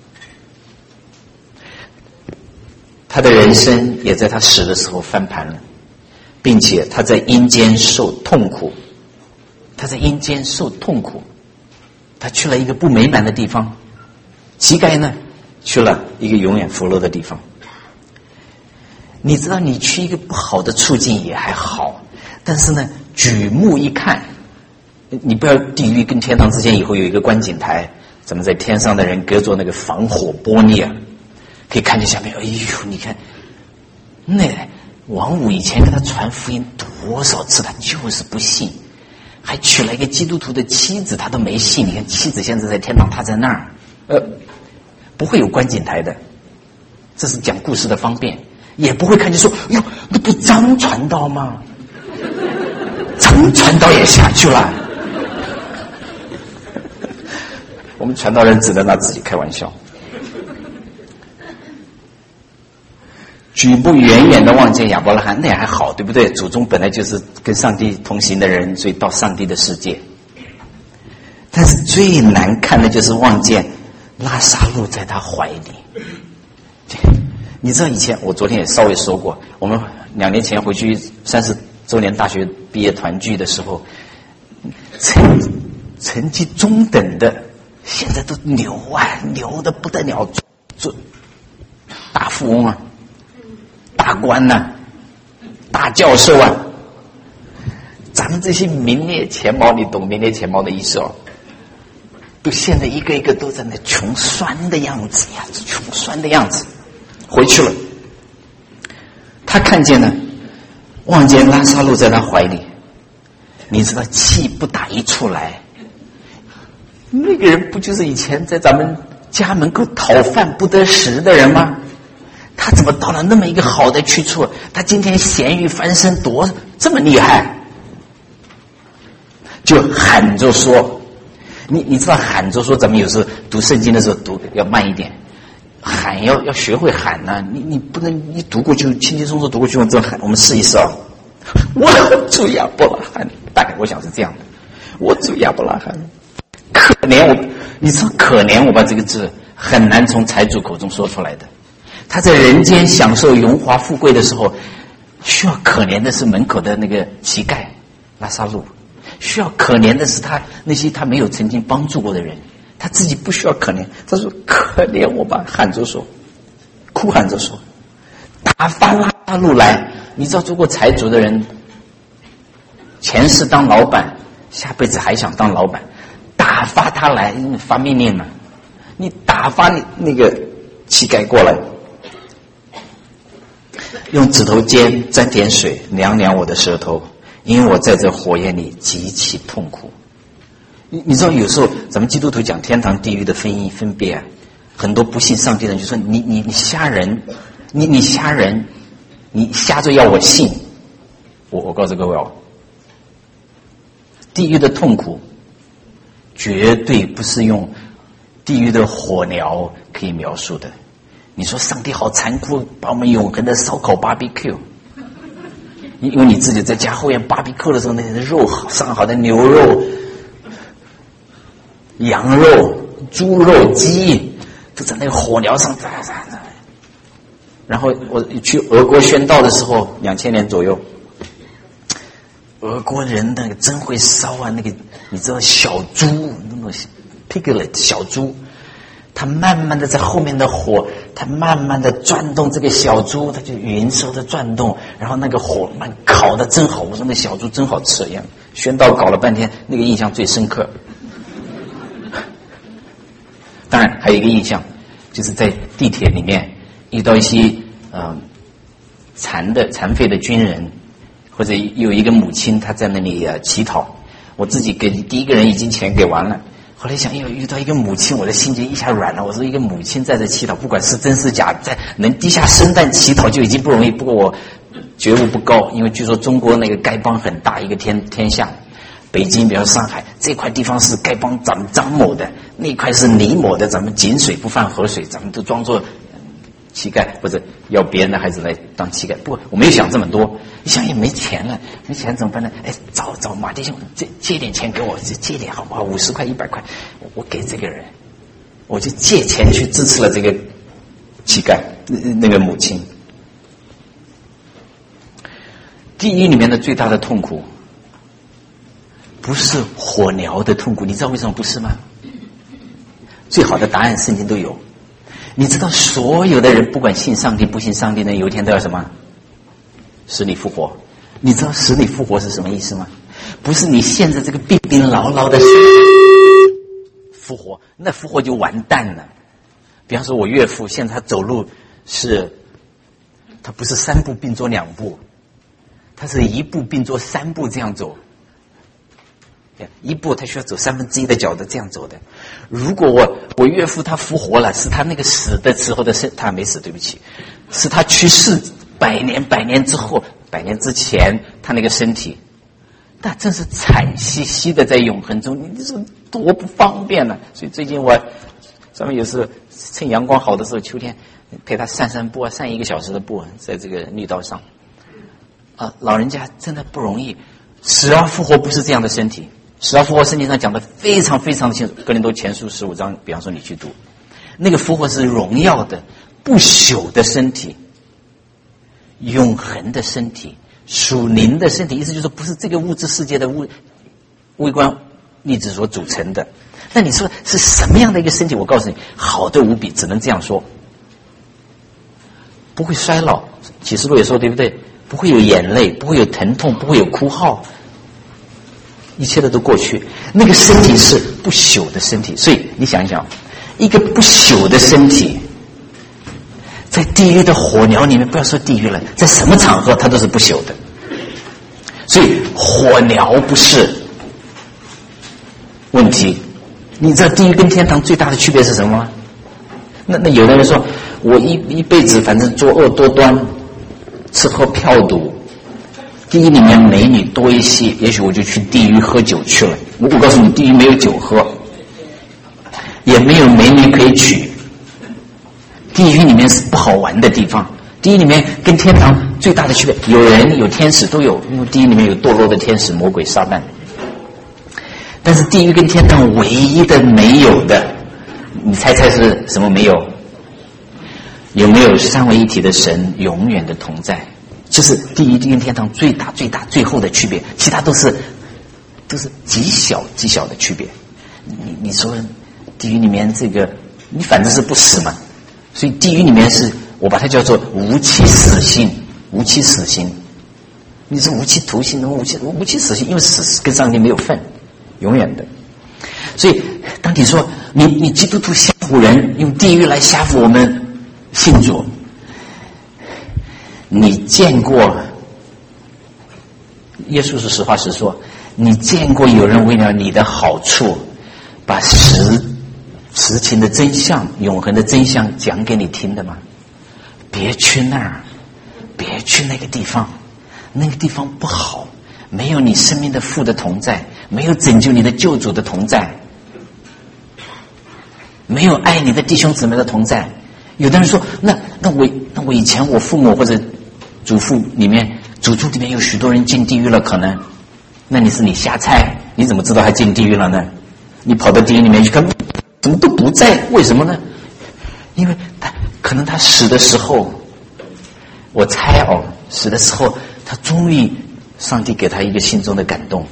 他的人生也在他死的时候翻盘了，并且他在阴间受痛苦。他在阴间受痛苦，他去了一个不美满的地方。乞丐呢，去了一个永远福乐的地方。你知道，你去一个不好的处境也还好，但是呢，举目一看，你不要地狱跟天堂之间以后有一个观景台，咱们在天上的人隔着那个防火玻璃啊，可以看见下面。哎呦，你看，那王五以前跟他传福音多少次，他就是不信，还娶了一个基督徒的妻子，他都没信。你看妻子现在在天堂，他在那儿，呃，不会有观景台的，这是讲故事的方便。也不会看见说，哟，那不张传道吗？张传道也下去了。我们传道人只能拿自己开玩笑。举目远远的望见亚伯拉罕，那也还好，对不对？祖宗本来就是跟上帝同行的人，所以到上帝的世界。但是最难看的就是望见拉撒路在他怀里。你知道以前我昨天也稍微说过，我们两年前回去三十周年大学毕业团聚的时候，成成绩中等的现在都牛啊，牛的不得了，做大富翁啊，大官啊，大教授啊。咱们这些名列前茅，你懂名列前茅的意思哦？都现在一个一个都在那穷酸的样子呀，穷酸的样子。回去了，他看见了，望见拉撒路在他怀里，你知道气不打一处来。那个人不就是以前在咱们家门口讨饭不得食的人吗？他怎么到了那么一个好的去处？他今天咸鱼翻身多这么厉害，就喊着说，你你知道喊着说，咱们有时候读圣经的时候读要慢一点。喊要要学会喊呢、啊，你你不能一读过就轻轻松松读过去，我这喊，我们试一试啊。我主亚伯拉罕，大概我想是这样的。我主亚伯拉罕，可怜我， 你知道可怜我把这个字很难从财主口中说出来的。他在人间享受荣华富贵的时候，需要可怜的是门口的那个乞丐拉萨路，需要可怜的是他那些他没有曾经帮助过的人，他自己不需要可怜。他说可怜我吧，喊着说，哭喊着说，打发拉萨路来。你知道做过财主的人，前世当老板，下辈子还想当老板，打发他来，发命令嘛，你打发你那个乞丐过来，用指头尖沾点水凉凉我的舌头，因为我在这火焰里极其痛苦。你你知道有时候咱们基督徒讲天堂地狱的分异分别啊，很多不信上帝的人就说你你你瞎人，你你瞎人，你瞎着要我信。我我告诉各位哦，地狱的痛苦绝对不是用地狱的火燎可以描述的。你说上帝好残酷，把我们永恒的烧烤 barbecue， 因为你自己在家后院 barbecue 的时候，那些肉好上好的牛肉、羊肉、猪肉、鸡都在那个火燎上。然后我去俄国宣道的时候，两千年左右，俄国人那个真会烧啊，那个你知道小猪那种 piglet 小猪，它慢慢的在后面的火，它慢慢的转动这个小猪，它就匀速的转动，然后那个火慢烤的真好。我说那小猪真好吃一样。宣道搞了半天，那个印象最深刻。当然还有一个印象，就是在地铁里面遇到一些呃残的残废的军人，或者有一个母亲她在那里呃乞讨，我自己给第一个人已经钱给完了。后来想，哎呦，遇到一个母亲，我的心就一下软了。我说，一个母亲在这乞讨，不管是真是假，在能低下身段乞讨就已经不容易。不过我觉悟不高，因为据说中国那个丐帮很大一个天天下，北京比如上海这块地方是丐帮咱们张某的，那块是李某的，咱们井水不犯河水，咱们都装作乞丐或者要别人的孩子来当乞丐。不过我没有想这么多，一想也没钱了，没钱怎么办呢？哎，找找马弟兄借借点钱给我，借点好不好？五十块一百块，我我给这个人，我就借钱去支持了这个乞丐那个母亲。地狱里面的最大的痛苦不是火燎的痛苦，你知道为什么不是吗？最好的答案圣经都有。你知道所有的人不管信上帝不信上帝呢，有一天都要什么？死里复活。你知道死里复活是什么意思吗？不是你现在这个病病牢牢的复活，那复活就完蛋了。比方说我岳父现在他走路是，他不是三步并作两步，他是一步并作三步这样走。一步他需要走三分之一的脚的这样走的。如果我我岳父他复活了，是他那个死的时候的身，他没死，对不起，是他去世百年百年之后，百年之前他那个身体，那真是惨兮兮的在永恒中，你说多不方便呢、啊。所以最近我咱们有时候趁阳光好的时候，秋天陪他散散步啊，散一个小时的步，在这个绿道上啊，老人家真的不容易。死而复活不是这样的身体。死而复活圣经上讲的非常非常的清楚，哥林多前书十五章，比方说你去读，那个复活是荣耀的不朽的身体，永恒的身体，属灵的身体，意思就是说不是这个物质世界的物微观粒子所组成的。那你说是什么样的一个身体？我告诉你，好的无比，只能这样说，不会衰老，启示录也说对不对？不会有眼泪，不会有疼痛，不会有哭号，一切的都过去。那个身体是不朽的身体。所以你想一想，一个不朽的身体在地狱的火燎里面，不要说地狱了，在什么场合它都是不朽的。所以火燎不是问题。你知道地狱跟天堂最大的区别是什么吗？那那有的人说，我一一辈子反正作恶多端，吃喝嫖赌，地狱里面美女多一些，也许我就去地狱喝酒去了。我告诉你，地狱没有酒喝，也没有美女可以娶。地狱里面是不好玩的地方。地狱里面跟天堂最大的区别，有人有天使都有，因为地狱里面有堕落的天使、魔鬼、撒旦。但是地狱跟天堂唯一的没有的， 你猜猜是什么没有？有没有三位一体的神永远的同在？就是地狱跟天堂最大最大最后的区别，其他都是都是极小极小的区别。你你说地狱里面这个，你反正是不死嘛，所以地狱里面是我把它叫做无期死刑，无期死刑。你是无期徒刑，无期无期死刑，因为死跟上帝没有份，永远的。所以当你说你你基督徒吓唬人，用地狱来吓唬我们信主，你见过？耶稣是实话实说，你见过有人为了你的好处，把实实情的真相、永恒的真相讲给你听的吗？别去那儿，别去那个地方，那个地方不好，没有你生命的父的同在，没有拯救你的救主的同在，没有爱你的弟兄姊妹的同在。有的人说，那那我那我以前我父母或者祖父里面祖宗里面有许多人进地狱了，可能，那你是你瞎猜，你怎么知道他进地狱了呢？你跑到地狱里面去看，怎么都不在？为什么呢？因为他可能他死的时候，我猜哦，死的时候他终于上帝给他一个心中的感动，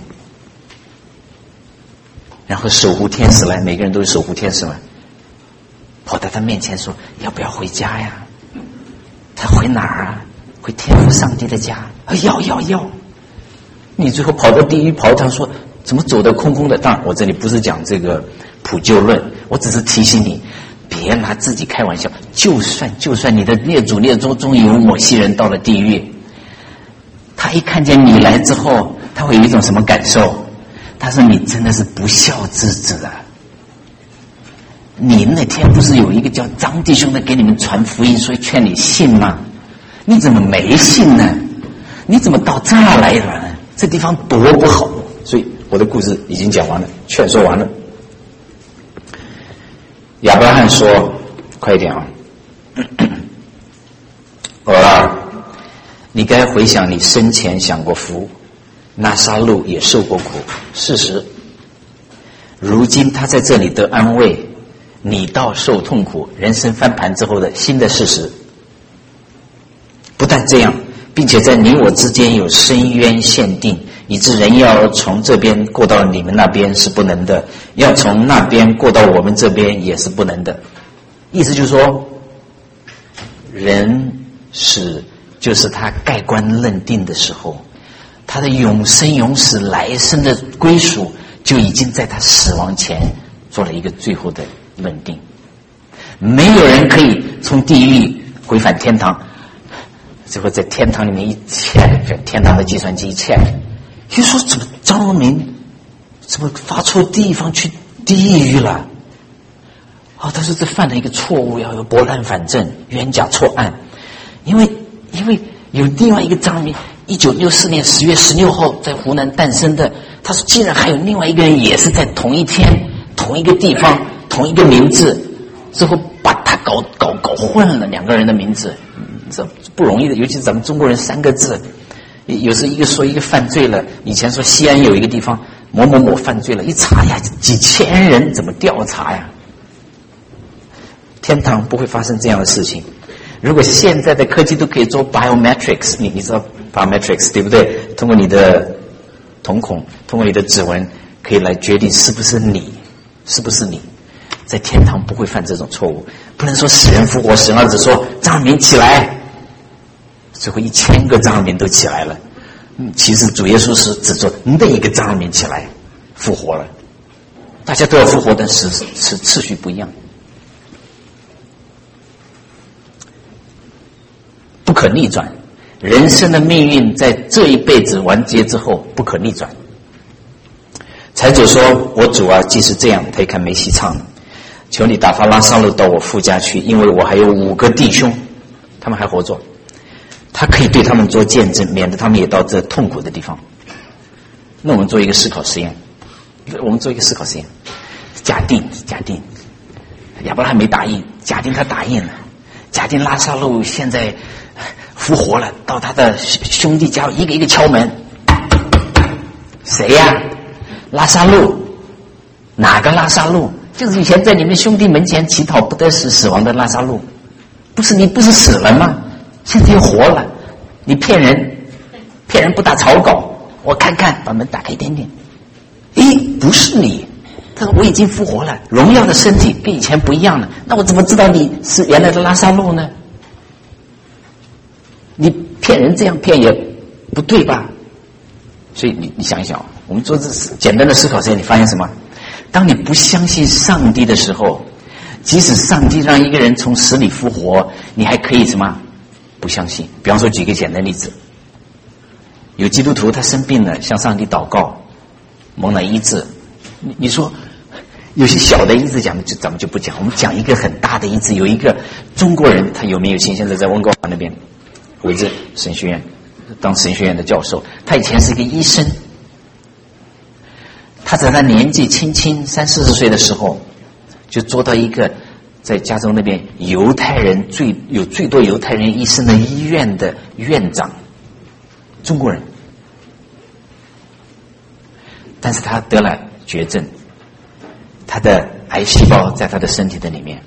然后守护天使来，每个人都是守护天使来，跑到他面前说：“要不要回家呀？”他回哪儿啊？回天父上帝的家。啊，要要要！你最后跑到地狱，跑到他说怎么走得空空的？当然，我这里不是讲这个普救论，我只是提醒你，别拿自己开玩笑。就算就算你的列祖列宗中有某些人到了地狱，他一看见你来之后，他会有一种什么感受？他说：“你真的是不孝之子啊！你那天不是有一个叫张弟兄的给你们传福音，所以劝你信吗？你怎么没信呢？你怎么到这儿来了呢？这地方多不好！”所以我的故事已经讲完了，劝说完了。亚伯拉罕说：“快一点啊！儿儿，你该回想你生前享过福，拿撒路也受过苦。事实，如今他在这里得安慰，你倒受痛苦，人生翻盘之后的新的事实。不但这样，并且在你我之间有深渊限定，以致人要从这边过到你们那边是不能的，要从那边过到我们这边也是不能的。意思就是说，人死就是他盖棺认定的时候，他的永生永死来生的归属就已经在他死亡前做了一个最后的认定。没有人可以从地狱回返天堂，最后在天堂里面一check，天堂的计算机一check，就说怎么张荣民怎么发错地方去地狱了？哦，他说这犯了一个错误，要有拨乱反正，冤假错案。因为因为有另外一个张荣民，一九六四年十月十六号在湖南诞生的。他说，竟然还有另外一个人也是在同一天、同一个地方、同一个名字，之后把他搞搞搞混了两个人的名字，这不容易的。尤其是咱们中国人三个字，有时一个说一个犯罪了。以前说西安有一个地方某某某犯罪了，一查呀，几千人，怎么调查呀？天堂不会发生这样的事情。如果现在的科技都可以做 biometrics， 你你知道 biometrics 对不对？通过你的瞳孔，通过你的指纹，可以来决定是不是你，是不是你。在天堂不会犯这种错误，不能说死人复活，神儿子说张明起来，最后一千个张明都起来了。嗯，其实主耶稣是只做那一个张明起来复活了，大家都要复活，但是是次序不一样。不可逆转，人生的命运在这一辈子完结之后不可逆转。财主说：“我主啊，既是这样，他一看没戏唱了，求你打发拉撒路到我父家去，因为我还有五个弟兄，他们还活着，他可以对他们做见证，免得他们也到这痛苦的地方。”那我们做一个思考实验，我们做一个思考实验。假定假定亚伯拉罕没答应，假定他答应了，假定拉撒路现在复活了，到他的兄弟家一个一个敲门，谁呀？拉撒路。哪个拉撒路？ 就是以前在你们兄弟门前乞讨不得死死亡的拉撒路，不是你不是死了吗？现在又活了，你骗人，骗人不打草稿。我看看，把门打开一点点，诶，不是你。他说我已经复活了，荣耀的身体跟以前不一样了。那我怎么知道你是原来的拉撒路呢？你骗人这样骗也不对吧？所以你你想一想，我们做这简单的思考之后，你发现什么？当你不相信上帝的时候，即使上帝让一个人从死里复活，你还可以什么不相信？比方说举个简单例子，有基督徒他生病了，向上帝祷告，蒙了医治。你你说有些小的医治讲的就咱们就不讲，我们讲一个很大的医治。有一个中国人，他有没有心？现在在温哥华那边维治神学院当神学院的教授，他以前是一个医生。他在他年纪轻轻三四十岁的时候，就做到一个在加州那边犹太人最有最多犹太人医生的医院的院长，中国人。但是他得了绝症，他的癌细胞在他的身体的里面，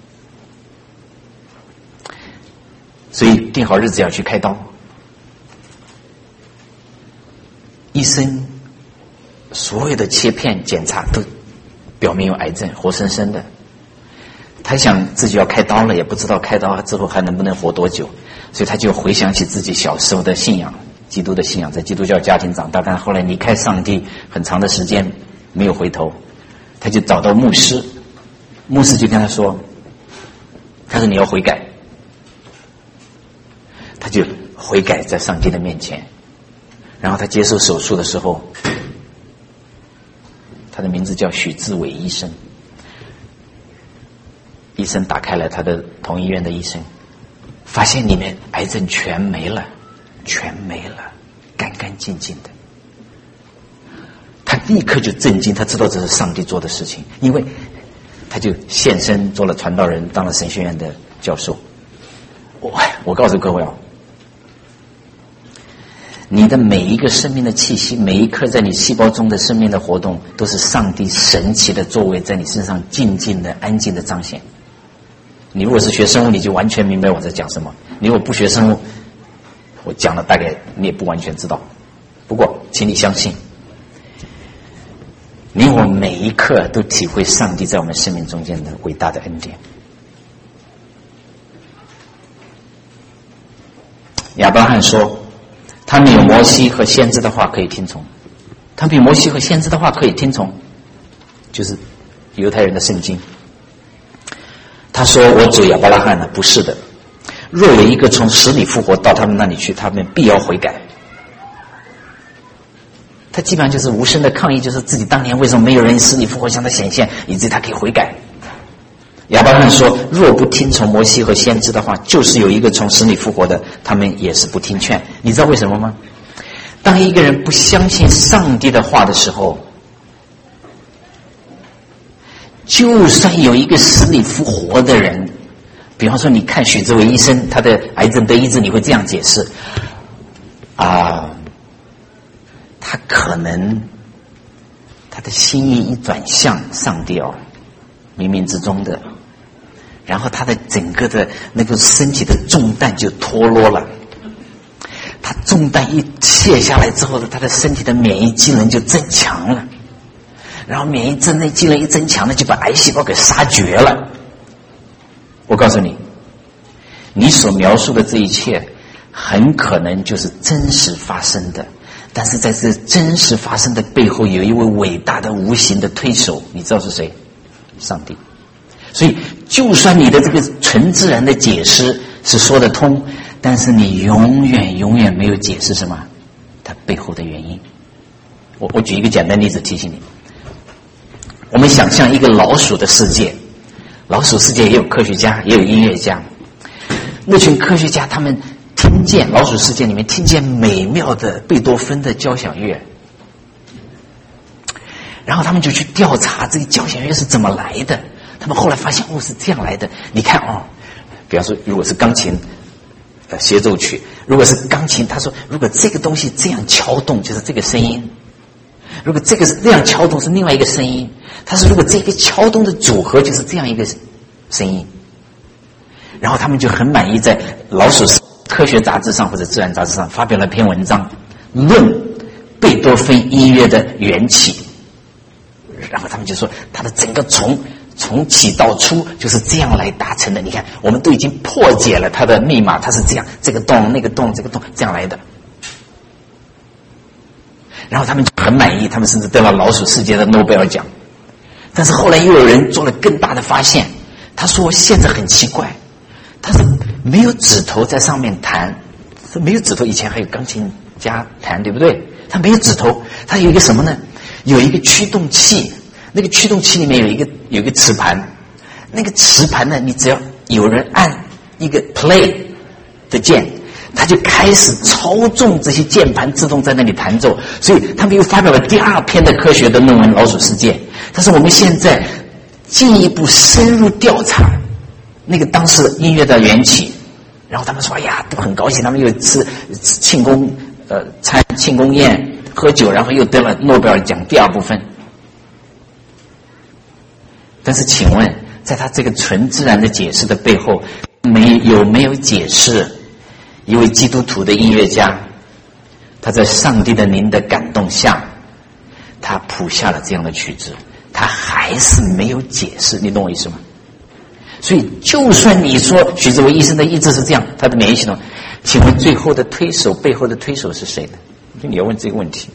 所以定好日子要去开刀。医生所有的切片检查都表明有癌症，活生生的。他想自己要开刀了，也不知道开刀之后还能不能活多久，所以他就回想起自己小时候的信仰，基督的信仰，在基督教家庭长大，但后来离开上帝很长的时间没有回头。他就找到牧师，牧师就跟他说，他说你要悔改。他就悔改在上帝的面前。然后他接受手术的时候，他的名字叫许志伟医生。医生打开了他的同医院的医生，发现里面癌症全没了，全没了，干干净净的。他立刻就震惊，他知道这是上帝做的事情，因为他就现身做了传道人，当了神学院的教授。我我告诉各位啊，你的每一个生命的气息，每一刻在你细胞中的生命的活动，都是上帝神奇的作为在你身上静静的安静的彰显。你如果是学生物，你就完全明白我在讲什么。你如果不学生物，我讲了大概你也不完全知道。不过请你相信，你我每一刻都体会上帝在我们生命中间的伟大的恩典。亚伯拉罕说，他们有摩西和先知的话可以听从，他们有摩西和先知的话可以听从，就是犹太人的圣经。他说，我主亚伯拉罕呢，不是的，若有一个从死里复活到他们那里去，他们必要悔改。他基本上就是无声的抗议，就是自己当年为什么没有人死里复活向他显现，以致他可以悔改。亚伯拉罕说，若不听从摩西和先知的话，就是有一个从死里复活的，他们也是不听劝。你知道为什么吗？当一个人不相信上帝的话的时候，就算有一个死里复活的人，比方说你看许志伟医生，他的癌症得医治，你会这样解释啊，他可能他的心意一转向上帝哦，冥冥之中的，然后他的整个的那个身体的重担就脱落了，他重担一卸下来之后，他的身体的免疫机能就增强了，然后免疫机能机能一增强呢，就把癌细胞给杀绝了。我告诉你，你所描述的这一切很可能就是真实发生的，但是在这真实发生的背后，有一位伟大的无形的推手，你知道是谁？上帝。所以就算你的这个纯自然的解释是说得通，但是你永远永远没有解释什么它背后的原因。我我举一个简单例子提醒你，我们想象一个老鼠的世界，老鼠世界也有科学家，也有音乐家。那群科学家他们听见老鼠世界里面听见美妙的贝多芬的交响乐，然后他们就去调查这个交响乐是怎么来的。他们后来发现，哦，是这样来的。你看哦，比方说如果是钢琴呃协奏曲，如果是钢琴，他说如果这个东西这样敲动，就是这个声音。 如果这个是这样敲动是另外一个声音，他说如果这个敲动的组合就是这样一个声音，然后他们就很满意，在老鼠科学杂志上或者自然杂志上发表了篇文章，论贝多芬音乐的缘起，然后他们就说他的整个从从起到出就是这样来达成的。你看，我们都已经破解了它的密码，它是这样，这个洞那个洞这个洞这样来的。然后他们就很满意，他们甚至得了老鼠世界的诺贝尔奖。但是后来又有人做了更大的发现，他说现在很奇怪，他是没有指头在上面弹，没有指头，以前还有钢琴家弹，对不对？他没有指头，他有一个什么呢？有一个驱动器，那个驱动器里面有一个有一个磁盘，那个磁盘呢，你只要有人按一个 play 的键，他就开始操纵这些键盘自动在那里弹奏。所以他们又发表了第二篇的科学的论文《老鼠世界》。但是我们现在进一步深入调查那个当时音乐的缘起，然后他们说哎呀都很高兴，他们又吃庆功呃餐庆功宴喝酒，然后又得了诺贝尔奖第二部分。但是请问在他这个纯自然的解释的背后，没有没有解释一位基督徒的音乐家，他在上帝的灵的感动下，他谱下了这样的曲子，他还是没有解释，你懂我意思吗？所以就算你说许志伟医生的意志是这样，他的免疫系统，请问最后的推手背后的推手是谁呢？你要问这个问题。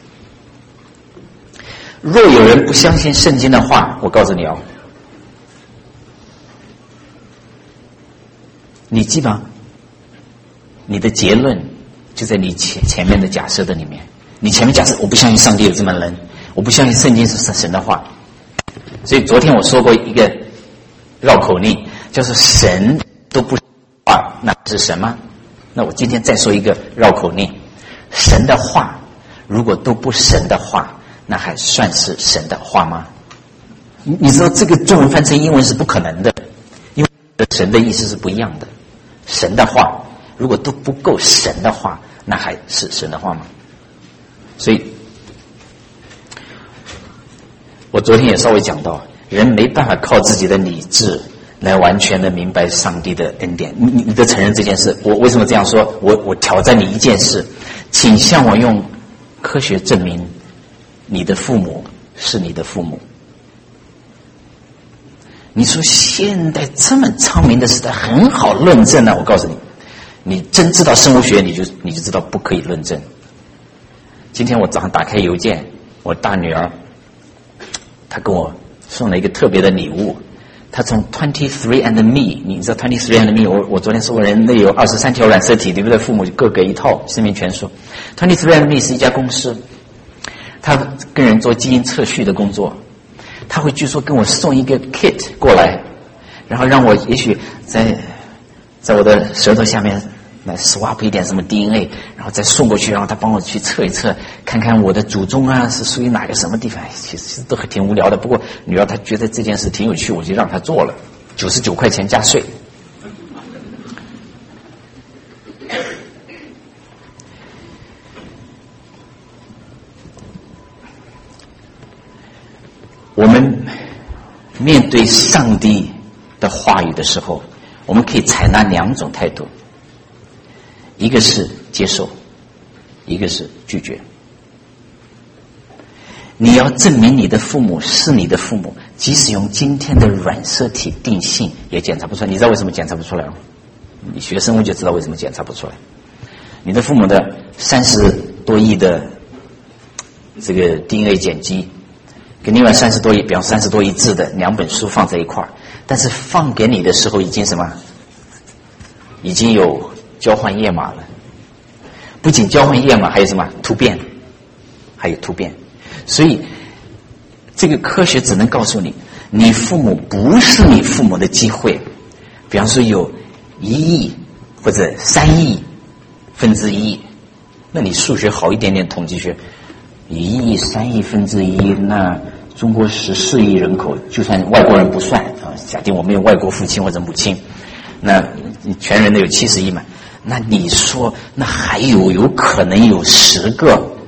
若有人不相信圣经的话，我告诉你哦，你基本上你的结论就在你前前面的假设的里面。你前面假设我不相信上帝有这么人，我不相信圣经是神的话。所以昨天我说过一个绕口令，就是神都不话，那是神吗？那我今天再说一个绕口令，神的话如果都不神的话，那还算是神的话吗？你你知道这个中文翻成英文是不可能的，因为神的意思是不一样的。神的话如果都不够神的话，那还是神的话吗？所以我昨天也稍微讲到，人没办法靠自己的理智来完全的明白上帝的恩典。你你得承认这件事。我为什么这样说？我我挑战你一件事，请向我用科学证明你的父母是你的父母。你说现在这么昌明的时代很好论证呢？我告诉你，你真知道生物学，你就你就知道不可以论证。今天我早上打开邮件，我大女儿她跟我送了一个特别的礼物，她从 twenty-three and me， 你知道 twenty-three and me， 我我昨天说过人类有二十三条染色体，对不对？父母就各给一套生命全书。twenty-three and me 是一家公司，他跟人做基因测序的工作，他会据说跟我送一个 kit 过来，然后让我也许在在我的舌头下面来 swap 一点什么 D N A， 然后再送过去，然后他帮我去测一测，看看我的祖宗啊是属于哪个什么地方。其实都挺无聊的，不过女儿她觉得这件事挺有趣，我就让她做了，九十九块钱加税。我们面对上帝的话语的时候，我们可以采纳两种态度，一个是接受，一个是拒绝。你要证明你的父母是你的父母，即使用今天的染色体定性也检查不出来。你知道为什么检查不出来吗？你学生物就知道为什么检查不出来。你的父母的三十多亿的这个 D N A 碱基跟另外三十多亿，比方三十多亿字的两本书放在一块儿，但是放给你的时候已经什么？已经有交换页码了。不仅交换页码，还有什么突变？还有突变。所以这个科学只能告诉你，你父母不是你父母的机会。比方说有一亿或者三亿分之一，那你数学好一点点，统计学一亿三亿分之一，那中国十四亿人口，就算外国人不算啊，假定我没有外国父亲或者母亲，那全人类有七十亿嘛，那你说那还有有可能有十个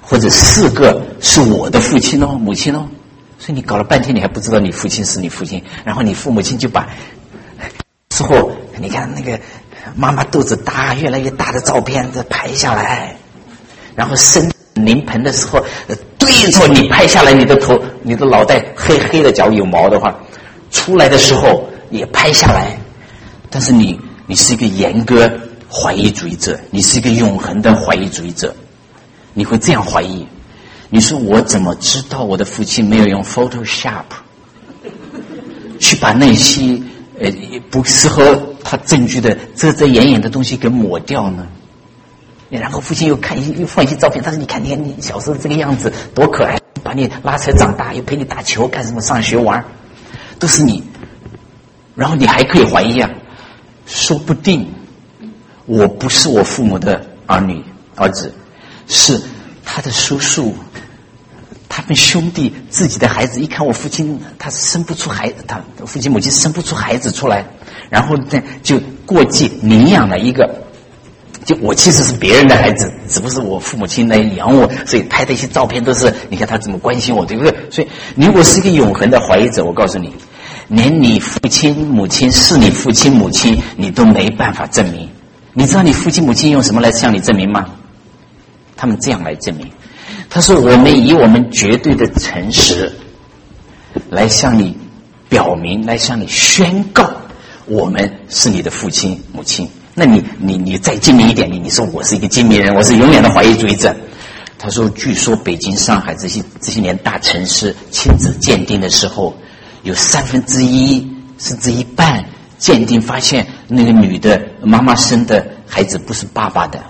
或者四个是我的父亲哦，母亲哦。所以你搞了半天，你还不知道你父亲是你父亲，然后你父母亲就把之后你看那个妈妈肚子大越来越大的照片再拍下来，然后生临盆的时候对着你拍下来，你的头你的脑袋黑黑的，脚有毛的话出来的时候也拍下来。但是你你是一个严格怀疑主义者，你是一个永恒的怀疑主义者，你会这样怀疑，你说我怎么知道我的父亲没有用 Photoshop 去把那些呃不适合他证据的遮遮掩掩的东西给抹掉呢？然后父亲又看又放一些照片，但是你看你看你小时候这个样子多可爱，把你拉扯长大，又陪你打球干什么上学玩，都是你。然后你还可以怀疑啊，说不定我不是我父母的儿女儿子，是他的叔叔他们兄弟自己的孩子，一看我父亲他生不出孩子，他父亲母亲生不出孩子出来，然后呢就过继领养了一个，就我其实是别人的孩子，只不过是我父母亲来养我，所以拍的一些照片都是你看他怎么关心我，对不对？所以你如果是一个永恒的怀疑者，我告诉你，连你父亲母亲是你父亲母亲你都没办法证明。你知道你父亲母亲用什么来向你证明吗？他们这样来证明，他说我们以我们绝对的诚实来向你表明，来向你宣告我们是你的父亲母亲。那你你你再精明一点，你你说我是一个精明人，我是永远的怀疑主义者。他说据说北京上海这些这些年大城市亲子鉴定的时候，有三分之一甚至一半鉴定发现那个女的妈妈生的孩子不是爸爸的。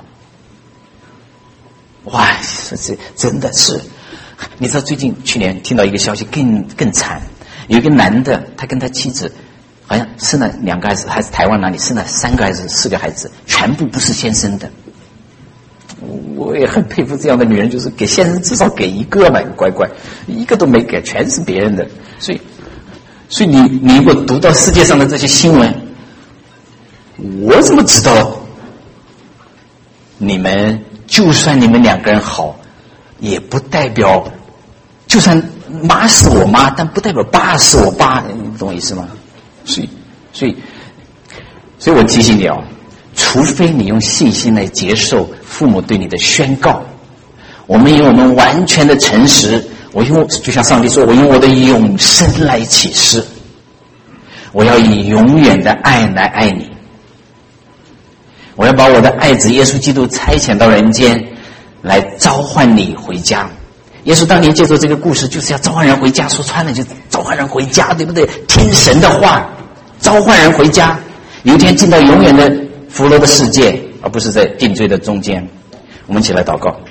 哇，这是真的是，你知道最近去年听到一个消息更更惨，有一个男的他跟他妻子好像生了两个孩子，还是台湾哪里生了三个孩子四个孩子，全部不是先生的。我也很佩服这样的女人，就是给先生至少给一个嘛，乖乖一个都没给，全是别人的。所以所以你你如果读到世界上的这些新闻，我怎么知道你们就算你们两个人好，也不代表就算妈是我妈，但不代表爸是我爸，你懂我意思吗？所以所以所以我提醒你哦，除非你用信心来接受父母对你的宣告，我们以我们完全的诚实，我用就像上帝说，我用我的永生来启示，我要以永远的爱来爱你，我要把我的爱子耶稣基督差遣到人间来召唤你回家。耶稣当年借助这个故事就是要召唤人回家，说穿了就召唤人回家，对不对？听神的话，召唤人回家，有一天进到永远的福乐的世界，而不是在定罪的中间。我们一起来祷告。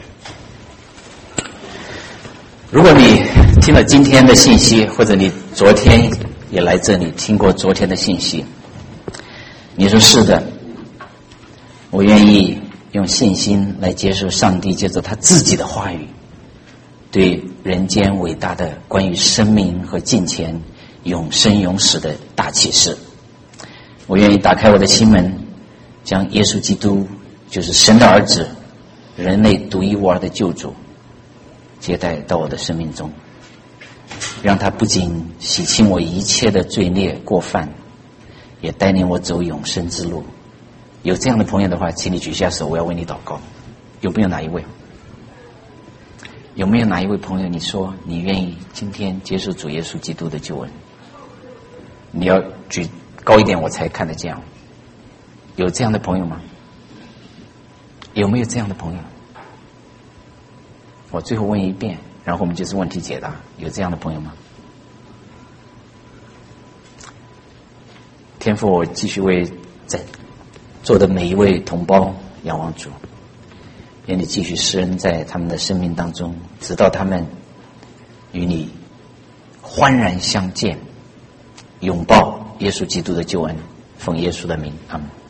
如果你听了今天的信息，或者你昨天也来这里听过昨天的信息，你说是的，我愿意用信心来接受上帝借着他自己的话语对人间伟大的关于生命和金钱永生永死的大启示。我愿意打开我的心门，将耶稣基督就是神的儿子，人类独一无二的救主接待到我的生命中，让他不仅洗清我一切的罪孽过犯，也带领我走永生之路。有这样的朋友的话，请你举下手，我要为你祷告。有没有哪一位？有没有哪一位朋友你说你愿意今天接受主耶稣基督的救恩？你要举高一点我才看得见。有这样的朋友吗？有没有这样的朋友？我最后问一遍，然后我们就是问题解答。有这样的朋友吗？天父，我继续为在座的每一位同胞仰望主，愿你继续施恩在他们的生命当中，直到他们与你欢然相见，拥抱耶稣基督的救恩。奉耶稣的名，阿们。